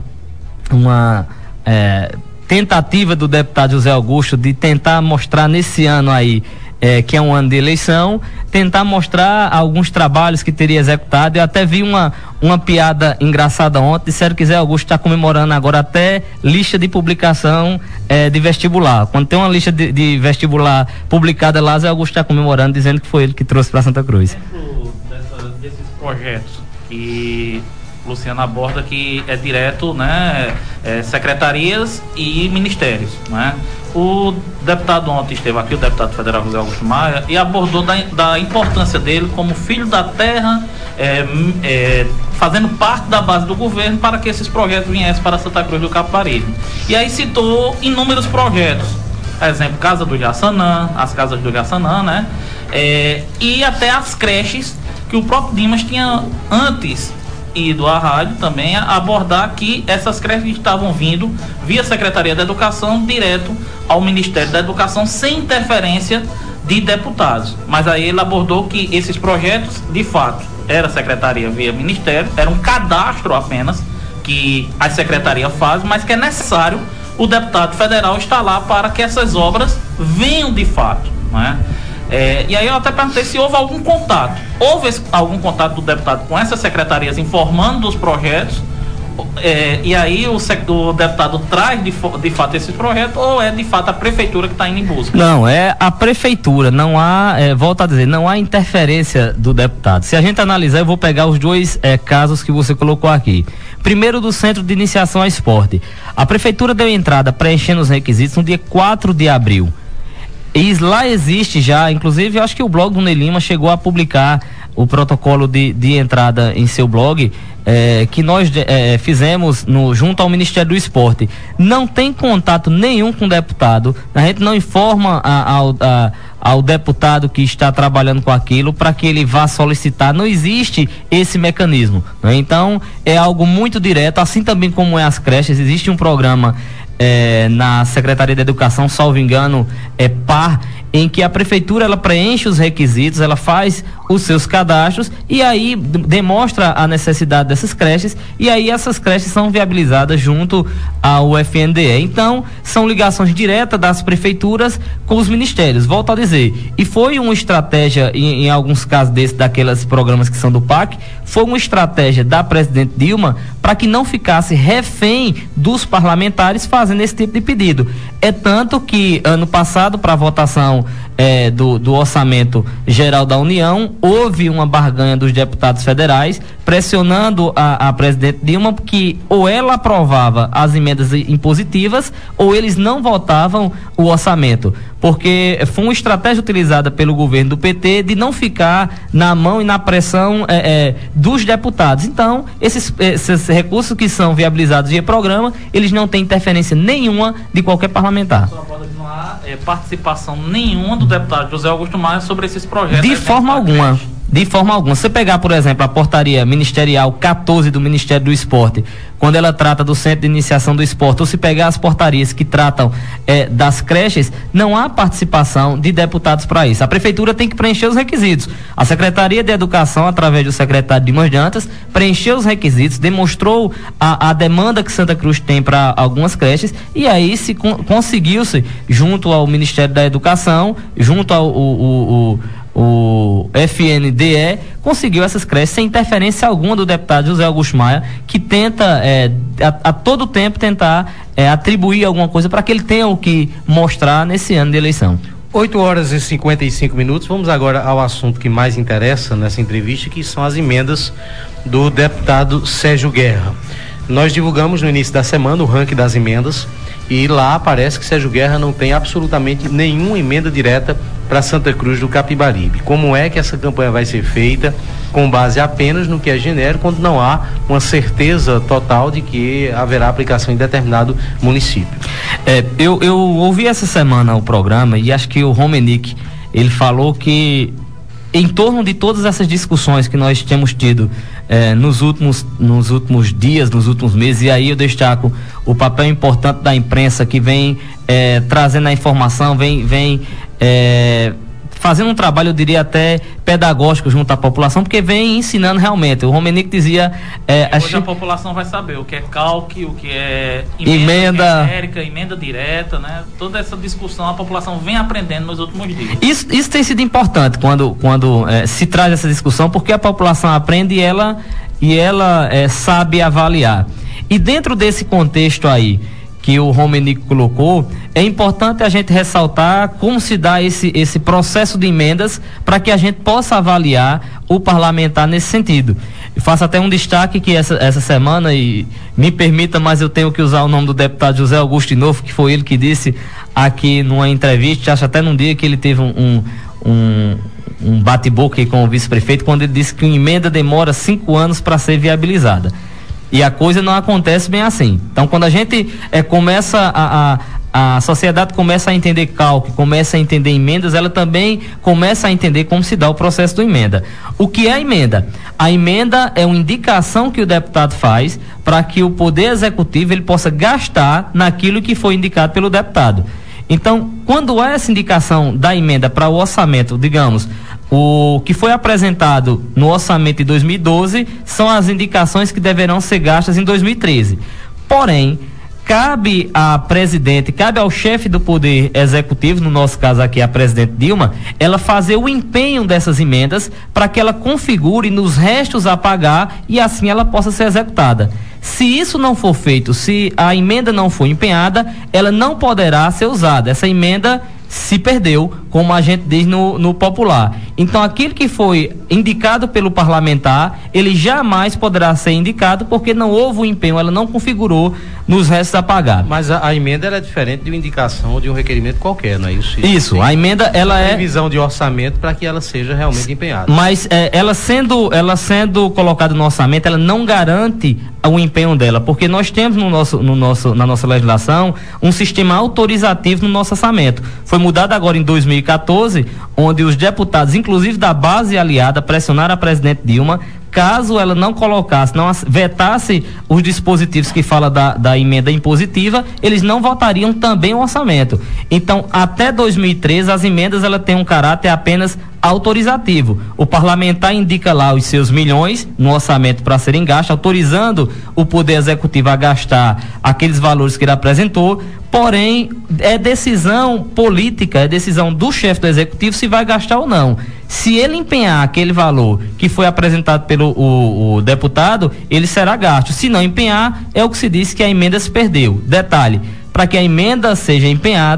uma é, tentativa do deputado José Augusto de tentar mostrar nesse ano aí, É, que é um ano de eleição, tentar mostrar alguns trabalhos que teria executado. Eu até vi uma, uma piada engraçada ontem, disseram que Zé Augusto está comemorando agora até lista de publicação é, de vestibular. Quando tem uma lista de, de vestibular publicada lá, Zé Augusto está comemorando, dizendo que foi ele que trouxe para Santa Cruz. Dessa, desses projetos que Luciano aborda, que é direto, né, é, secretarias e ministérios, né? O deputado ontem esteve aqui, o deputado federal José Augusto Maia, e abordou da, da importância dele como filho da terra, é, é, fazendo parte da base do governo para que esses projetos viessem para Santa Cruz do Capibaribe. E aí citou inúmeros projetos, exemplo, Casa do Jaçanã, as casas do Jaçanã, né? É, e até as creches que o próprio Dimas tinha antes ido à rádio também a abordar que essas creches estavam vindo via Secretaria da Educação direto ao Ministério da Educação sem interferência de deputados. Mas aí ele abordou que esses projetos, de fato, era Secretaria via Ministério, era um cadastro apenas que a Secretaria faz, mas que é necessário o deputado federal estar lá para que essas obras venham de fato, não é? É, e aí eu até perguntei se houve algum contato. Houve esse, algum contato do deputado com essas secretarias informando dos projetos? É, e aí o, o deputado traz de, de fato esses projetos, ou é de fato a prefeitura que está indo em busca? Não, é a prefeitura, não há, é, volto a dizer, não há interferência do deputado. Se a gente analisar, eu vou pegar os dois é, casos que você colocou aqui. Primeiro, do Centro de Iniciação ao Esporte. A prefeitura deu entrada preenchendo os requisitos no dia quatro de abril. E lá existe já, inclusive eu acho que o blog do Ney Lima chegou a publicar o protocolo de, de entrada em seu blog, é, que nós é, fizemos no, junto ao Ministério do Esporte. Não tem contato nenhum com o deputado, a gente não informa a, ao, a, ao deputado que está trabalhando com aquilo para que ele vá solicitar, não existe esse mecanismo, né? Então é algo muito direto, assim também como é as creches, existe um programa É, na Secretaria de Educação, salvo engano, é P A R, em que a prefeitura ela preenche os requisitos, ela faz os seus cadastros e aí demonstra a necessidade dessas creches, e aí essas creches são viabilizadas junto ao F N D E. Então, são ligações diretas das prefeituras com os ministérios, volto a dizer. E foi uma estratégia, em, em alguns casos desses, daqueles programas que são do P A C, foi uma estratégia da presidente Dilma para que não ficasse refém dos parlamentares fazendo esse tipo de pedido. É tanto que ano passado, para votação é, do, do orçamento geral da União, houve uma barganha dos deputados federais, pressionando a, a presidente Dilma, que ou ela aprovava as emendas impositivas, ou eles não votavam o orçamento, porque foi uma estratégia utilizada pelo governo do P T de não ficar na mão e na pressão é, é, dos deputados. Então, esses, esses recursos que são viabilizados via programa, eles não têm interferência nenhuma de qualquer parlamentar. Não há é, participação nenhuma do deputado José Augusto Maia sobre esses projetos. De forma alguma. De forma alguma. Se você pegar, por exemplo, a portaria ministerial quatorze do Ministério do Esporte, quando ela trata do Centro de Iniciação do Esporte, ou se pegar as portarias que tratam eh, das creches, não há participação de deputados para isso. A Prefeitura tem que preencher os requisitos. A Secretaria de Educação, através do secretário Dimas Dantas, preencheu os requisitos, demonstrou a, a demanda que Santa Cruz tem para algumas creches, e aí se con- conseguiu-se, junto ao Ministério da Educação, junto ao o, o, o o F N D E, conseguiu essas creches sem interferência alguma do deputado José Augusto Maia, que tenta é, a, a todo tempo tentar é, atribuir alguma coisa para que ele tenha o que mostrar nesse ano de eleição. oito horas e cinquenta e cinco minutos, vamos agora ao assunto que mais interessa nessa entrevista, que são as emendas do deputado Sérgio Guerra. Nós divulgamos no início da semana o ranking das emendas, e lá parece que Sérgio Guerra não tem absolutamente nenhuma emenda direta para Santa Cruz do Capibaribe. Como é que essa campanha vai ser feita com base apenas no que é genérico, quando não há uma certeza total de que haverá aplicação em determinado município? É, eu, eu ouvi essa semana o programa e acho que o Romenick, ele falou que em torno de todas essas discussões que nós temos tido eh, nos últimos, nos últimos dias, nos últimos meses, e aí eu destaco o papel importante da imprensa que vem eh, trazendo a informação, vem, vem eh, fazendo um trabalho, eu diria até pedagógico junto à população, porque vem ensinando realmente. O Romenick dizia... É, hoje a população vai saber o que é calque, o que é emenda, emenda genérica, emenda direta, né? Toda essa discussão a população vem aprendendo nos últimos dias. Isso, isso tem sido importante quando, quando é, se traz essa discussão, porque a população aprende e ela, e ela é, sabe avaliar. E dentro desse contexto aí, que o Romenick colocou, é importante a gente ressaltar como se dá esse, esse processo de emendas para que a gente possa avaliar o parlamentar nesse sentido. Eu faço até um destaque que essa, essa semana, e me permita, mas eu tenho que usar o nome do deputado José Augusto de novo, que foi ele que disse aqui numa entrevista, acho até num dia que ele teve um, um, um bate-boca com o vice-prefeito, quando ele disse que uma emenda demora cinco anos para ser viabilizada. E a coisa não acontece bem assim. Então, quando a gente é, começa a, a, a sociedade começa a entender cálculo, começa a entender emendas, ela também começa a entender como se dá o processo da emenda. O que é a emenda? A emenda é uma indicação que o deputado faz para que o Poder Executivo ele possa gastar naquilo que foi indicado pelo deputado. Então, quando há essa indicação da emenda para o orçamento, digamos, o que foi apresentado no orçamento de dois mil e doze são as indicações que deverão ser gastas em dois mil e treze. Porém, cabe à presidente, cabe ao chefe do Poder Executivo, no nosso caso aqui a presidente Dilma, ela fazer o empenho dessas emendas para que ela configure nos restos a pagar e assim ela possa ser executada. Se isso não for feito, se a emenda não for empenhada, ela não poderá ser usada. Essa emenda se perdeu, como a gente diz no, no popular. Então, aquilo que foi indicado pelo parlamentar, ele jamais poderá ser indicado porque não houve o empenho, ela não configurou nos restos a pagar. Mas a, a emenda ela é diferente de uma indicação ou de um requerimento qualquer, não é isso? Isso, a emenda ela é previsão de orçamento para que ela seja realmente empenhada. Mas é, ela sendo ela sendo colocada no orçamento, ela não garante o empenho dela, porque nós temos no nosso, no nosso, na nossa legislação um sistema autorizativo no nosso orçamento. Foi mudado agora em dois mil e quatorze, onde os deputados, inclusive da base aliada, pressionaram a presidente Dilma, caso ela não colocasse, não vetasse os dispositivos que fala da, da emenda impositiva, eles não votariam também o orçamento. Então, até dois mil e treze, as emendas ela tem um caráter apenas autorizativo. O parlamentar indica lá os seus milhões no orçamento para serem gastos, autorizando o Poder Executivo a gastar aqueles valores que ele apresentou, porém, é decisão política, é decisão do chefe do Executivo se vai gastar ou não. Se ele empenhar aquele valor que foi apresentado pelo o, o deputado, ele será gasto. Se não empenhar, é o que se diz que a emenda se perdeu. Detalhe, para que a emenda seja empenhada,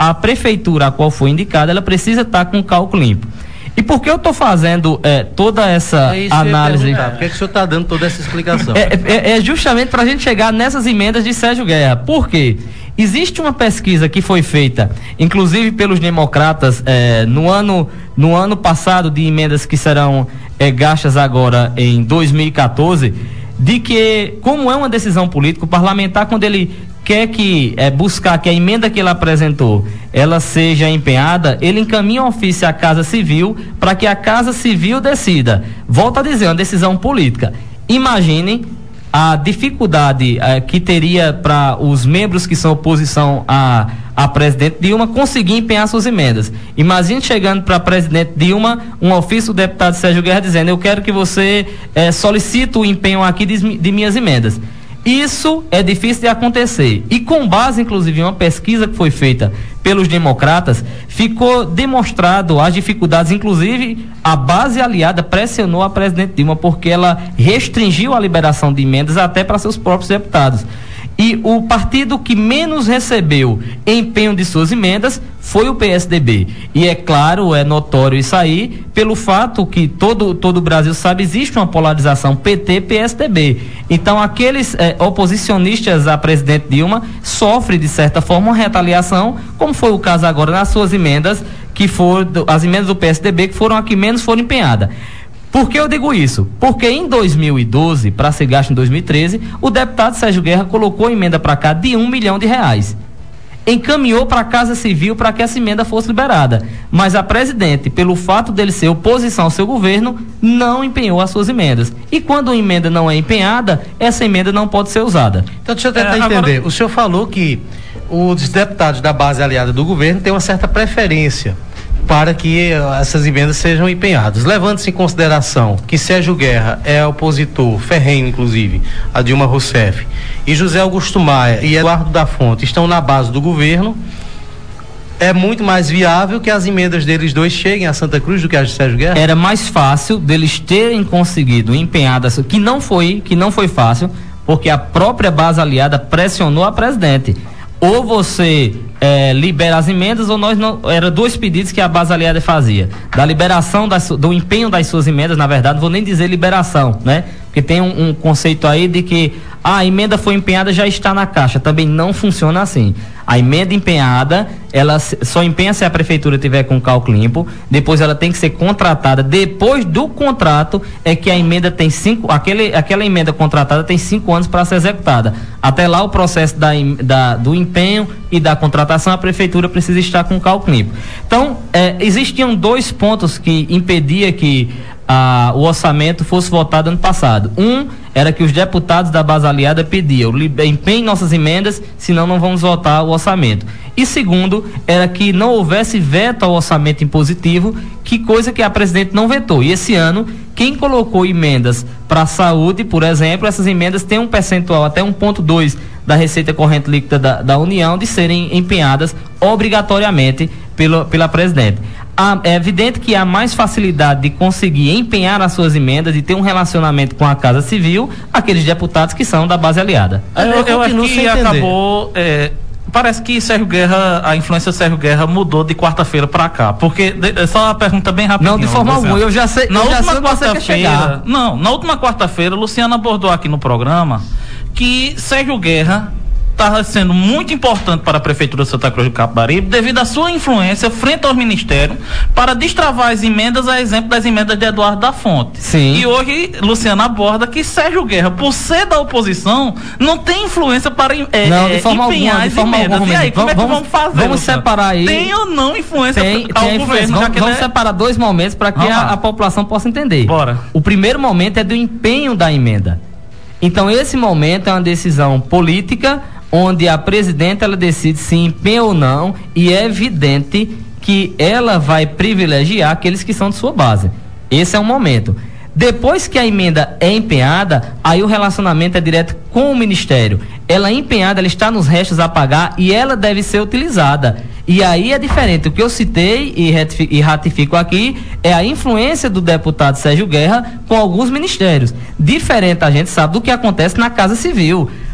a prefeitura a qual foi indicada, ela precisa estar com o cálculo limpo. E por que eu estou fazendo é, toda essa é isso análise? Por que, é que o senhor está dando toda essa explicação? É, é, é justamente para a gente chegar nessas emendas de Sérgio Guerra. Por quê? Existe uma pesquisa que foi feita, inclusive pelos democratas, é, no, ano, no ano passado, de emendas que serão é, gastas agora em dois mil e quatorze, de que, como é uma decisão política, o parlamentar, quando ele quer que é, buscar que a emenda que ele apresentou ela seja empenhada, ele encaminha um ofício à Casa Civil para que a Casa Civil decida. Volto a dizer, uma decisão política. Imaginem a dificuldade eh, que teria para os membros que são oposição a, a presidente Dilma conseguir empenhar suas emendas. Imagine chegando para a presidente Dilma um ofício do deputado Sérgio Guerra dizendo: eu quero que você eh, solicite o empenho aqui de, de minhas emendas. Isso é difícil de acontecer. E com base, inclusive, em uma pesquisa que foi feita pelos democratas, ficou demonstrado as dificuldades, inclusive a base aliada pressionou a presidente Dilma porque ela restringiu a liberação de emendas até para seus próprios deputados. E o partido que menos recebeu empenho de suas emendas foi o P S D B. E é claro, é notório isso aí, pelo fato que todo, todo o Brasil sabe, existe uma polarização P T P S D B. Então aqueles eh, oposicionistas à presidente Dilma sofrem de certa forma uma retaliação, como foi o caso agora nas suas emendas, que foram as emendas do P S D B, que foram a que menos foram empenhadas. Por que eu digo isso? Porque em dois mil e doze, para ser gasto em dois mil e treze, o deputado Sérgio Guerra colocou emenda para cá de um milhão de reais. Encaminhou para a Casa Civil para que essa emenda fosse liberada. Mas a presidente, pelo fato dele ser oposição ao seu governo, não empenhou as suas emendas. E quando uma emenda não é empenhada, essa emenda não pode ser usada. Então deixa eu tentar é, entender. Agora... O senhor falou que os deputados da base aliada do governo têm uma certa preferência para que essas emendas sejam empenhadas. Levando-se em consideração que Sérgio Guerra é opositor, ferrenho inclusive, a Dilma Rousseff, e José Augusto Maia e Eduardo da Fonte estão na base do governo, é muito mais viável que as emendas deles dois cheguem a Santa Cruz do que as de Sérgio Guerra? Era mais fácil deles terem conseguido empenhadas, que não foi, que não foi fácil, porque a própria base aliada pressionou a presidente. Ou você é, libera as emendas, ou nós não. Eram dois pedidos que a base aliada fazia: da liberação, das, do empenho das suas emendas. Na verdade, não vou nem dizer liberação, né? Porque tem um, um conceito aí de que ah, a emenda foi empenhada, já está na caixa. Também não funciona assim. A emenda empenhada, ela só empenha se a prefeitura tiver com cálculo limpo. Depois ela tem que ser contratada. Depois do contrato é que a emenda tem cinco, aquele, aquela emenda contratada tem cinco anos para ser executada. Até lá o processo da, da, do empenho e da contratação, a prefeitura precisa estar com cálculo limpo. Então, é, existiam dois pontos que impedia que Ah, o orçamento fosse votado ano passado. Um era que os deputados da base aliada pediam: empenhem nossas emendas, senão não vamos votar o orçamento. E segundo, era que não houvesse veto ao orçamento impositivo, que coisa que a presidente não vetou. E esse ano, quem colocou emendas para a saúde, por exemplo, essas emendas têm um percentual até um vírgula dois da receita corrente líquida da, da União de serem empenhadas obrigatoriamente pelo, pela presidente. Ah, é evidente que há mais facilidade de conseguir empenhar as suas emendas e ter um relacionamento com a Casa Civil aqueles deputados que são da base aliada. Eu, eu, eu acho que acabou. É, parece que Sérgio Guerra, a influência de Sérgio Guerra mudou de quarta-feira para cá. Porque, de, só uma pergunta bem rapidinho. Não, de forma alguma, eu já sei. Na eu última já sei quarta-feira. Não, na última quarta-feira, Luciana abordou aqui no programa que Sérgio Guerra está sendo muito importante para a Prefeitura de Santa Cruz do Capibaribe devido à sua influência frente ao Ministério para destravar as emendas, a exemplo das emendas de Eduardo da Fonte. Sim. E hoje Luciana aborda que Sérgio Guerra, por ser da oposição, não tem influência para é, não, de forma empenhar alguma, de as forma emendas. Alguma, e aí, como vamos, é que vamos fazer? Vamos Luciana? separar aí. Tem ou não influência tem, ao tem governo? Vamos, já que vamos ele é... separar dois momentos para que a, a população possa entender. Bora. O primeiro momento é do empenho da emenda. Então esse momento é uma decisão política, onde a presidenta ela decide se empenha ou não, e é evidente que ela vai privilegiar aqueles que são de sua base. Esse é o momento. Depois que a emenda é empenhada, aí o relacionamento é direto com o Ministério. Ela é empenhada, ela está nos restos a pagar e ela deve ser utilizada. E aí é diferente. O que eu citei e, retifico, e ratifico aqui é a influência do deputado Sérgio Guerra com alguns ministérios. Diferente, a gente sabe, do que acontece na Casa Civil.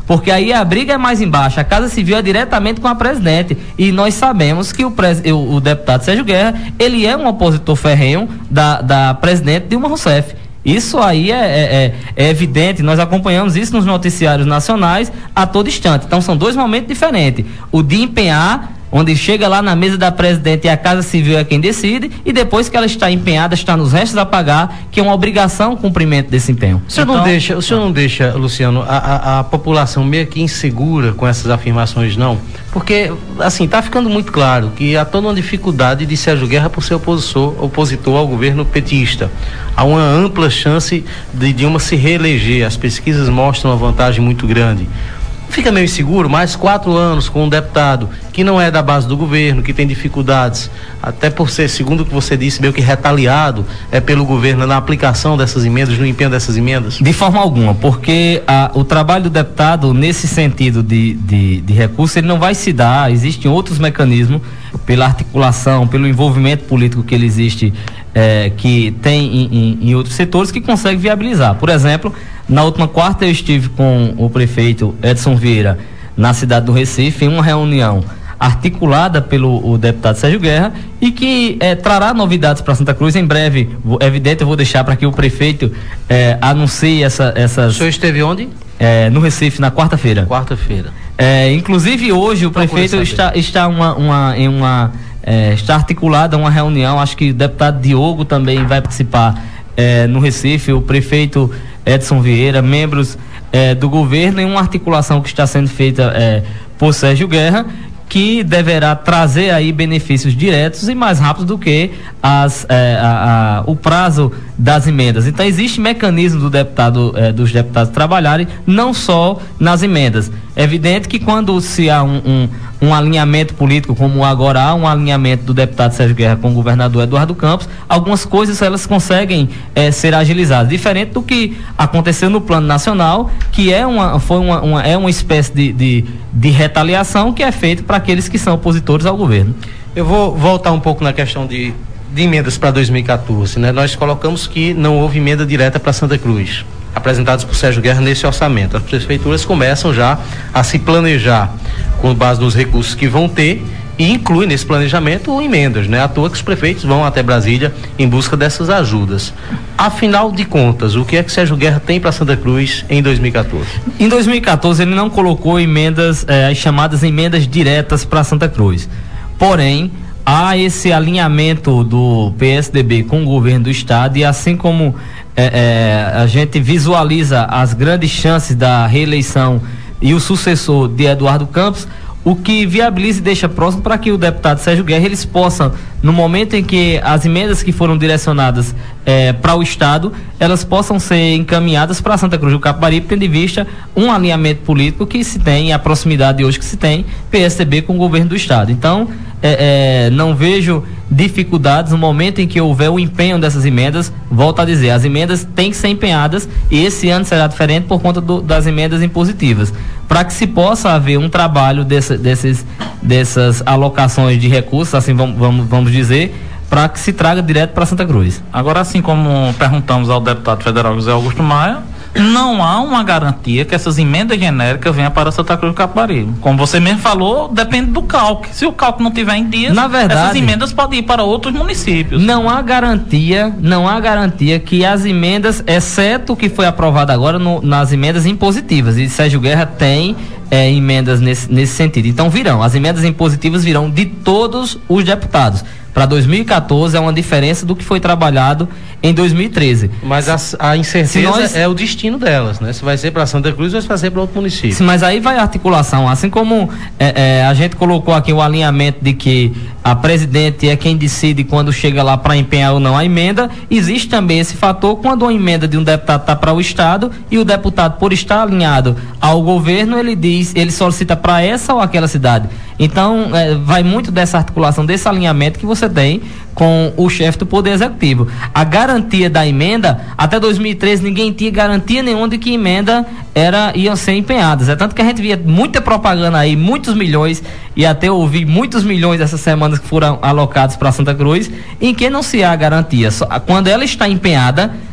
porque aí a briga é mais embaixo, a Casa Civil é diretamente com a presidente, e nós sabemos que o, pres, o, o deputado Sérgio Guerra, ele é um opositor ferrenho da, da presidente Dilma Rousseff. Isso aí é, é, é evidente, nós acompanhamos isso nos noticiários nacionais a todo instante. Então são dois momentos diferentes. O de empenhar, onde chega lá na mesa da presidente e a Casa Civil é quem decide, e depois que ela está empenhada, está nos restos a pagar, que é uma obrigação o cumprimento desse empenho. O senhor então, não deixa, o senhor não deixa, Luciano, a, a, a população meio que insegura com essas afirmações, não? Porque, assim, está ficando muito claro que há toda uma dificuldade de Sérgio Guerra por ser opositor, opositor ao governo petista. Há uma ampla chance de Dilma se reeleger, as pesquisas mostram uma vantagem muito grande. Fica meio inseguro, mais quatro anos com um deputado que não é da base do governo, que tem dificuldades, até por ser, segundo o que você disse, meio que retaliado é pelo governo na aplicação dessas emendas, no empenho dessas emendas? De forma alguma, porque a, o trabalho do deputado, nesse sentido de, de, de recurso, ele não vai se dar, existem outros mecanismos, pela articulação, pelo envolvimento político que ele existe, é, que tem em, em, em outros setores, que consegue viabilizar. Por exemplo, na última quarta eu estive com o prefeito Edson Vieira na cidade do Recife em uma reunião articulada pelo o deputado Sérgio Guerra e que eh, trará novidades para Santa Cruz em breve. Vou, evidente, eu vou deixar para que o prefeito eh, anuncie essa, essas... O senhor esteve onde? Eh, no Recife, na quarta-feira. Quarta-feira. Eh, inclusive hoje o prefeito está, está, uma, uma, em uma, eh, está articulada uma reunião, acho que o deputado Diogo também vai participar eh, no Recife, o prefeito Edson Vieira, membros eh, do governo, em uma articulação que está sendo feita eh, por Sérgio Guerra, que deverá trazer aí benefícios diretos e mais rápido do que as, eh, a, a, o prazo das emendas. Então existe mecanismo do deputado, eh, dos deputados trabalharem não só nas emendas. É evidente que quando se há um, um, um alinhamento político, como agora há um alinhamento do deputado Sérgio Guerra com o governador Eduardo Campos, algumas coisas elas conseguem eh, ser agilizadas, diferente do que aconteceu no plano nacional, que é uma, foi uma, uma, é uma espécie de, de, de retaliação que é feita para aqueles que são opositores ao governo. Eu vou voltar um pouco na questão de, de emendas para dois mil e quatorze, né? Nós colocamos que não houve emenda direta para Santa Cruz, apresentados por Sérgio Guerra nesse orçamento. As prefeituras começam já a se planejar com base nos recursos que vão ter e inclui nesse planejamento emendas, né? À toa que os prefeitos vão até Brasília em busca dessas ajudas. Afinal de contas, o que é que Sérgio Guerra tem para Santa Cruz em dois mil e quatorze? Em dois mil e quatorze ele não colocou emendas, eh, as chamadas emendas diretas para Santa Cruz. Porém, há esse alinhamento do P S D B com o governo do estado e assim como eh, eh, a gente visualiza as grandes chances da reeleição e o sucessor de Eduardo Campos, o que viabiliza e deixa próximo para que o deputado Sérgio Guerra eles possam, no momento em que as emendas que foram direcionadas eh, para o estado, elas possam ser encaminhadas para Santa Cruz do Capibaribe, tendo em vista um alinhamento político que se tem, a proximidade hoje que se tem, P S D B com o governo do estado. Então, eh, eh, não vejo dificuldades no momento em que houver o empenho dessas emendas. Volto a dizer, as emendas têm que ser empenhadas e esse ano será diferente por conta do, das emendas impositivas, para que se possa haver um trabalho desse, desses, dessas alocações de recursos, assim vamos, vamos, vamos dizer, para que se traga direto para Santa Cruz. Agora, assim como perguntamos ao deputado federal José Augusto Maia, não há uma garantia que essas emendas genéricas venham para Santa Cruz do Capibaribe. Como você mesmo falou, depende do cálculo. Se o cálculo não tiver em dias, na verdade, essas emendas podem ir para outros municípios. Não há garantia, não há garantia que as emendas, exceto o que foi aprovado agora no, nas emendas impositivas, e Sérgio Guerra tem é, emendas nesse, nesse sentido. Então virão, as emendas impositivas virão de todos os deputados. Para dois mil e quatorze é uma diferença do que foi trabalhado em dois mil e treze. Mas a, a incerteza nós... é o destino delas, né? Se vai ser para Santa Cruz ou se vai ser para outro município. Sim, mas aí vai a articulação. Assim como é, é, a gente colocou aqui o alinhamento de que a presidente é quem decide quando chega lá para empenhar ou não a emenda, existe também esse fator quando a emenda de um deputado está para o estado e o deputado, por estar alinhado ao governo, ele diz, ele solicita para essa ou aquela cidade. Então, é, vai muito dessa articulação, desse alinhamento que você tem com o chefe do Poder Executivo. A garantia da emenda, até dois mil e treze ninguém tinha garantia nenhuma de que emenda era, iam ser empenhadas. É tanto que a gente via muita propaganda aí, muitos milhões, e até ouvi muitos milhões essas semanas que foram alocados para Santa Cruz, em que não se há garantia. Só, quando ela está empenhada,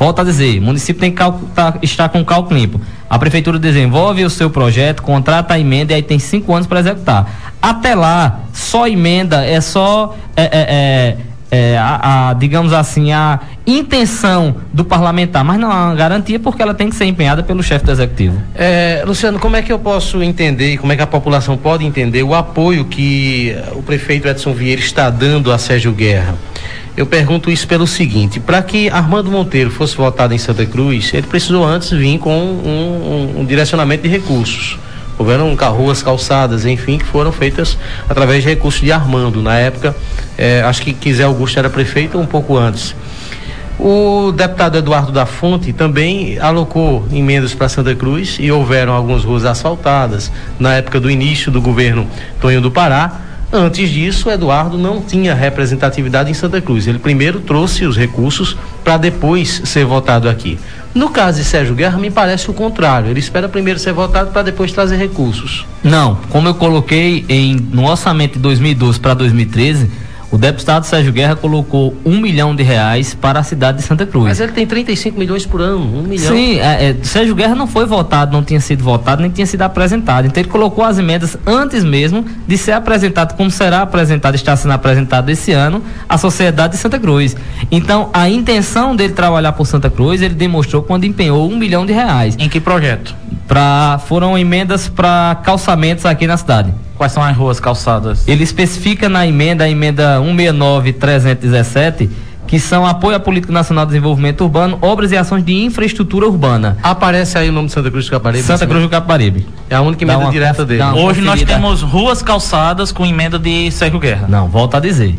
Volto a dizer, o município tem que cálculo, tá, estar com cálculo limpo. A prefeitura desenvolve o seu projeto, contrata a emenda e aí tem cinco anos para executar. Até lá, só emenda é só, é, é, é, é, a, a, digamos assim, a intenção do parlamentar, mas não há uma garantia porque ela tem que ser empenhada pelo chefe do executivo. É, Luciano, como é que eu posso entender e como é que a população pode entender o apoio que o prefeito Edson Vieira está dando a Sérgio Guerra? Eu pergunto isso pelo seguinte: para que Armando Monteiro fosse votado em Santa Cruz, ele precisou antes vir com um, um, um direcionamento de recursos. Houveram ruas, calçadas, enfim, que foram feitas através de recursos de Armando. Na época, eh, acho que Zé Augusto era prefeito um pouco antes. O deputado Eduardo da Fonte também alocou emendas para Santa Cruz e houveram algumas ruas asfaltadas na época do início do governo Tonho do Pará. Antes disso, o Eduardo não tinha representatividade em Santa Cruz. Ele primeiro trouxe os recursos para depois ser votado aqui. No caso de Sérgio Guerra, me parece o contrário. Ele espera primeiro ser votado para depois trazer recursos. Não, como eu coloquei em, no orçamento de dois mil e doze para dois mil e treze, o deputado Sérgio Guerra colocou um milhão de reais para a cidade de Santa Cruz. Mas ele tem trinta e cinco milhões por ano, um milhão. Sim, é, é, Sérgio Guerra não foi votado, não tinha sido votado, nem tinha sido apresentado. Então ele colocou as emendas antes mesmo de ser apresentado, como será apresentado, está sendo apresentado esse ano, a sociedade de Santa Cruz. Então a intenção dele trabalhar por Santa Cruz, ele demonstrou quando empenhou um milhão de reais. Em que projeto? Pra, foram emendas para calçamentos aqui na cidade. Quais são as ruas calçadas? Ele especifica na emenda, a emenda cento e sessenta e nove trezentos e dezessete, que são apoio à Política Nacional de Desenvolvimento Urbano, obras e ações de infraestrutura urbana. Aparece aí o nome de Santa Cruz do Caparibe? Santa Cruz do Caparibe. É a única emenda direta dele. Hoje nós temos ruas calçadas com emenda de Sérgio Guerra. Não, volto a dizer.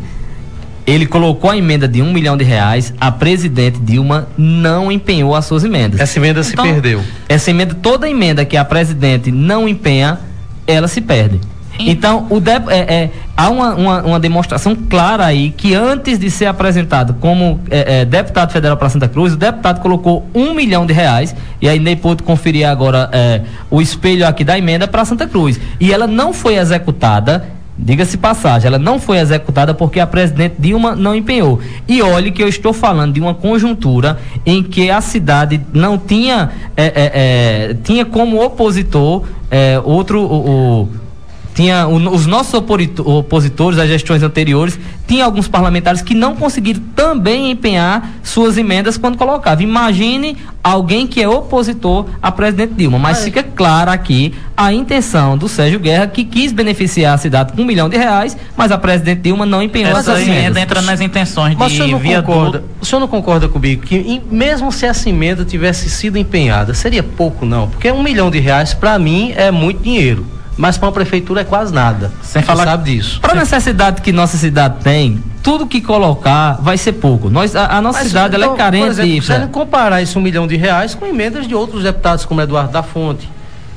Ele colocou a emenda de um milhão de reais, a presidente Dilma não empenhou as suas emendas. Essa emenda então, se perdeu. Essa emenda, toda emenda que a presidente não empenha, ela se perde. Então, o de, é, é, há uma, uma, uma demonstração clara aí que antes de ser apresentado como é, é, deputado federal para Santa Cruz, o deputado colocou um milhão de reais, e aí nem pôde conferir agora é, o espelho aqui da emenda para Santa Cruz. E ela não foi executada, diga-se passagem, ela não foi executada porque a presidente Dilma não empenhou. E olhe que eu estou falando de uma conjuntura em que a cidade não tinha, é, é, é, tinha como opositor é, outro... o, o tinha o, os nossos opositores, as gestões anteriores, tinha alguns parlamentares que não conseguiram também empenhar suas emendas quando colocavam. Imagine alguém que é opositor à presidente Dilma, mas Ai. fica clara aqui a intenção do Sérgio Guerra, que quis beneficiar a cidade com um milhão de reais, mas a presidente Dilma não empenhou essa essas emendas. Entra nas intenções mas de o senhor, não concorda, o senhor não concorda comigo que em, mesmo se essa emenda tivesse sido empenhada, seria pouco não? Porque um milhão de reais para mim é muito dinheiro, mas para uma prefeitura é quase nada. Sem falar, sabe disso. Para a necessidade que nossa cidade tem, tudo que colocar vai ser pouco. Nós, a, a nossa mas, cidade então, ela é carente. Por exemplo, você não comparar esse um milhão de reais com emendas de outros deputados, como Eduardo da Fonte.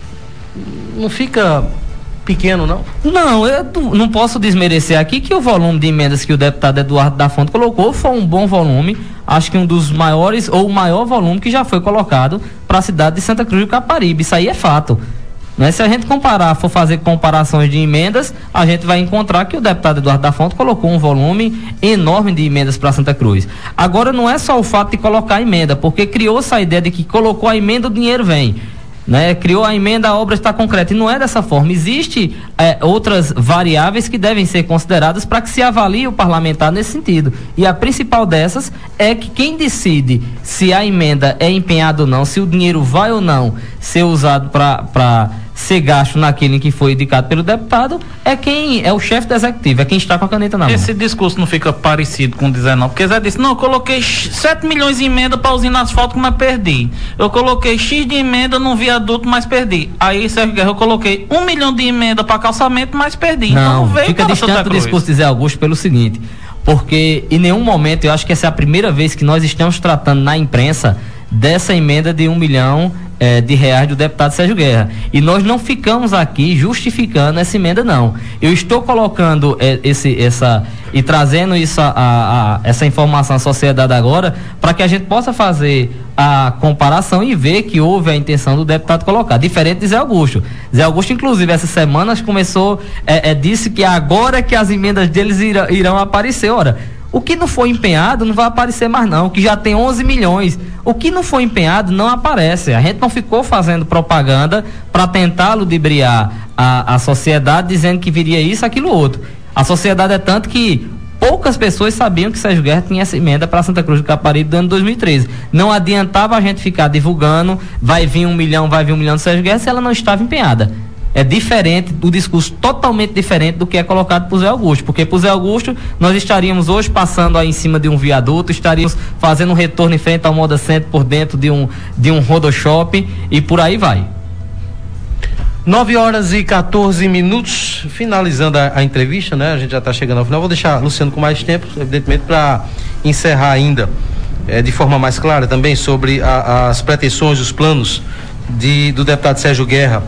Não fica pequeno, não? Não, eu não posso desmerecer aqui que o volume de emendas que o deputado Eduardo da Fonte colocou foi um bom volume. Acho que um dos maiores, ou o maior volume que já foi colocado para a cidade de Santa Cruz do Caparibe. Isso aí é fato. Né? Se a gente comparar, for fazer comparações de emendas, a gente vai encontrar que o deputado Eduardo da Fonte colocou um volume enorme de emendas para Santa Cruz. Agora, não é só o fato de colocar a emenda, porque criou-se a ideia de que colocou a emenda, o dinheiro vem. Né? Criou a emenda, a obra está concreta, e não é dessa forma. Existem é, outras variáveis que devem ser consideradas para que se avalie o parlamentar nesse sentido, e a principal dessas é que quem decide se a emenda é empenhada ou não, se o dinheiro vai ou não ser usado para ser gasto naquele em que foi indicado pelo deputado, é quem é o chefe do executivo, é quem está com a caneta na mão. Esse discurso não fica parecido com dizer não, porque Zé disse, não, eu coloquei sete milhões de emenda para usina asfalto, mas perdi. Eu coloquei X de emenda num viaduto, mas perdi. Aí, Sérgio Guerra, eu coloquei um milhão de emenda para calçamento, mas perdi. Não, então, veio fica distante do discurso de Zé Augusto pelo seguinte, porque em nenhum momento, eu acho que essa é a primeira vez que nós estamos tratando na imprensa dessa emenda de um milhão É, de reais do deputado Sérgio Guerra, e nós não ficamos aqui justificando essa emenda, não. Eu estou colocando é, esse, essa e trazendo isso a, a, a, essa informação à sociedade agora, para que a gente possa fazer a comparação e ver que houve a intenção do deputado colocar, diferente de Zé Augusto. Zé Augusto, inclusive, essas semanas começou, é, é, disse que agora que as emendas deles irão, irão aparecer. Ora, O que não foi empenhado não vai aparecer mais não, que já tem onze milhões. O que não foi empenhado não aparece. A gente não ficou fazendo propaganda para tentar ludibriar a, a sociedade dizendo que viria isso, aquilo, outro. A sociedade é tanto que poucas pessoas sabiam que Sérgio Guerra tinha essa emenda para Santa Cruz do Caparibe do ano dois mil e treze. Não adiantava a gente ficar divulgando, vai vir um milhão, vai vir um milhão de Sérgio Guerra, se ela não estava empenhada. É diferente, o discurso totalmente diferente do que é colocado por Zé Augusto, porque por Zé Augusto nós estaríamos hoje passando aí em cima de um viaduto, estaríamos fazendo um retorno em frente ao Moda Center por dentro de um, de um rodoshop e por aí vai. nove horas e quatorze minutos, finalizando a, a entrevista, né? A gente já está chegando ao final. Vou deixar Luciano com mais tempo, evidentemente, para encerrar ainda é, de forma mais clara também sobre a, as pretensões, os planos de, do deputado Sérgio Guerra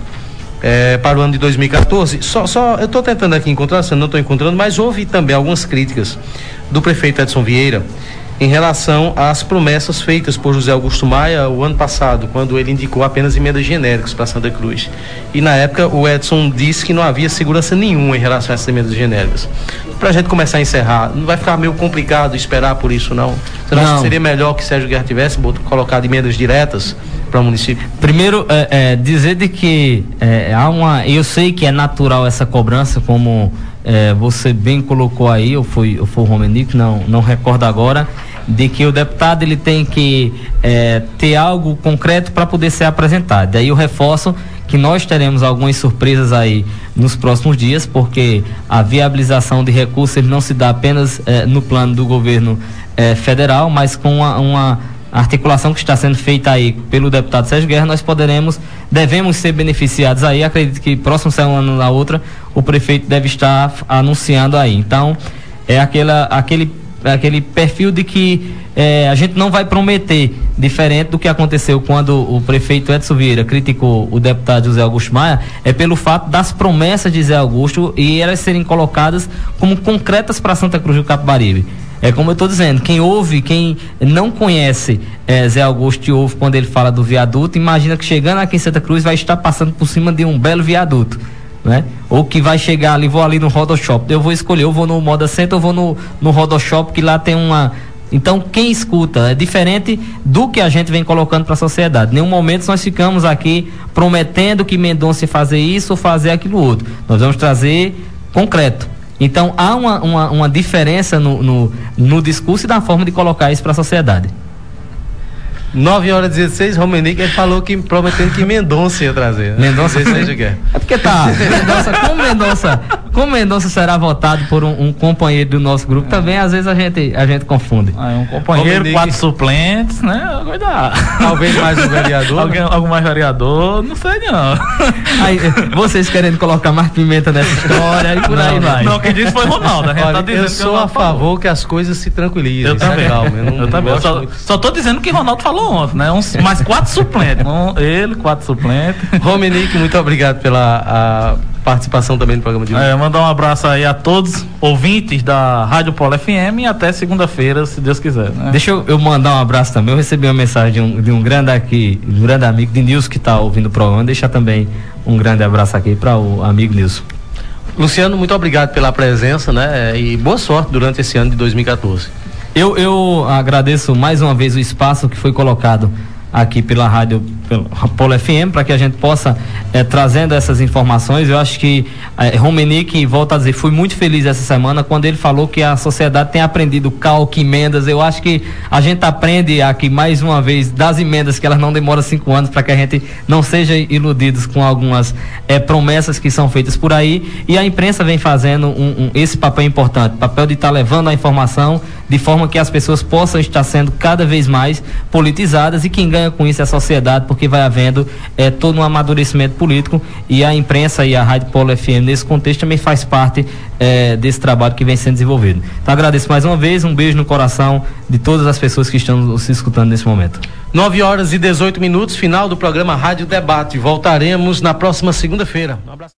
é, para o ano de dois mil e quatorze. Só, só eu estou tentando aqui encontrar, não estou encontrando, mas houve também algumas críticas do prefeito Edson Vieira em relação às promessas feitas por José Augusto Maia o ano passado, quando ele indicou apenas emendas genéricas para Santa Cruz. E na época o Edson disse que não havia segurança nenhuma em relação a essas emendas genéricas. Para a gente começar a encerrar, não vai ficar meio complicado esperar por isso, não? Você não acha que seria melhor que Sérgio Guerra tivesse colocado emendas diretas para o município? Primeiro, é, é, dizer de que é, há uma, eu sei que é natural essa cobrança, como é, você bem colocou aí, ou foi, ou foi o Romenick, não, não recordo agora, de que o deputado ele tem que é, ter algo concreto para poder ser apresentado. Daí eu reforço que nós teremos algumas surpresas aí nos próximos dias, porque a viabilização de recursos ele não se dá apenas é, no plano do governo é, federal, mas com uma, uma articulação que está sendo feita aí pelo deputado Sérgio Guerra, nós poderemos, devemos ser beneficiados aí. Acredito que próximo semana na outra o prefeito deve estar anunciando aí. Então é aquela, aquele aquele perfil de que eh, a gente não vai prometer, diferente do que aconteceu quando o prefeito Edson Vieira criticou o deputado José Augusto Maia, é pelo fato das promessas de Zé Augusto e elas serem colocadas como concretas para Santa Cruz do Capibaribe. É como eu estou dizendo, quem ouve, quem não conhece eh, Zé Augusto e ouve quando ele fala do viaduto, imagina que chegando aqui em Santa Cruz vai estar passando por cima de um belo viaduto, né? Ou que vai chegar ali, vou ali no Rodoshop, eu vou escolher, eu vou no Moda Center, eu vou no, no Rodoshop, que lá tem uma... Então quem escuta é diferente do que a gente vem colocando para a sociedade. Em nenhum momento nós ficamos aqui prometendo que Mendonça ia fazer isso ou fazer aquilo outro. Nós vamos trazer concreto. Então há uma, uma, uma diferença no, no, no discurso e na forma de colocar isso para a sociedade. nove horas e dezesseis, Romenick, ele falou que prometendo que Mendonça ia trazer. Né? Mendonça é porque tá. Mendonça, como Mendonça, como Mendonça será votado por um, um companheiro do nosso grupo, é. também às vezes a gente, a gente confunde. Ah, um companheiro, Romenick, quatro suplentes, né? Cuidado. Talvez mais um vereador. Alguém, algum mais vereador, não sei não. Aí, vocês querendo colocar mais pimenta nessa história e por não, aí vai. Não, quem disse foi Ronaldo. A gente Olha, tá dizendo eu sou a favor falou. que as coisas se tranquilizem. Eu também. É legal, eu não, eu também. Eu só, só tô dizendo que Ronaldo falou ontem, né? Uns, mais quatro suplentes. Um, ele, quatro suplentes. Romenick, muito obrigado pela a participação também no programa de hoje. É, mandar um abraço aí a todos ouvintes da Rádio Polo F M e até segunda-feira, se Deus quiser. Né? Deixa eu, eu mandar um abraço também. Eu recebi uma mensagem de um, de um grande aqui, um grande amigo de Nilson que está ouvindo o programa. Deixar também um grande abraço aqui para o amigo Nilson. Luciano, muito obrigado pela presença, né? E boa sorte durante esse ano de dois mil e quatorze. Eu, eu agradeço mais uma vez o espaço que foi colocado aqui pela rádio, pelo Polo F M, para que a gente possa eh, trazendo essas informações. Eu acho que eh, Romenick, volta a dizer, fui muito feliz essa semana quando ele falou que a sociedade tem aprendido cálculo, emendas. Eu acho que a gente aprende aqui mais uma vez das emendas, que elas não demoram cinco anos, para que a gente não seja iludidos com algumas eh, promessas que são feitas por aí, e a imprensa vem fazendo um, um, esse papel importante, papel de estar tá levando a informação de forma que as pessoas possam estar sendo cada vez mais politizadas, e quem ganha com isso é a sociedade, porque vai havendo é, todo um amadurecimento político, e a imprensa e a Rádio Polo F M nesse contexto também faz parte é, desse trabalho que vem sendo desenvolvido. Então agradeço mais uma vez, um beijo no coração de todas as pessoas que estão se escutando nesse momento. nove horas e dezoito minutos, final do programa Rádio Debate. Voltaremos na próxima segunda-feira. Um abraço.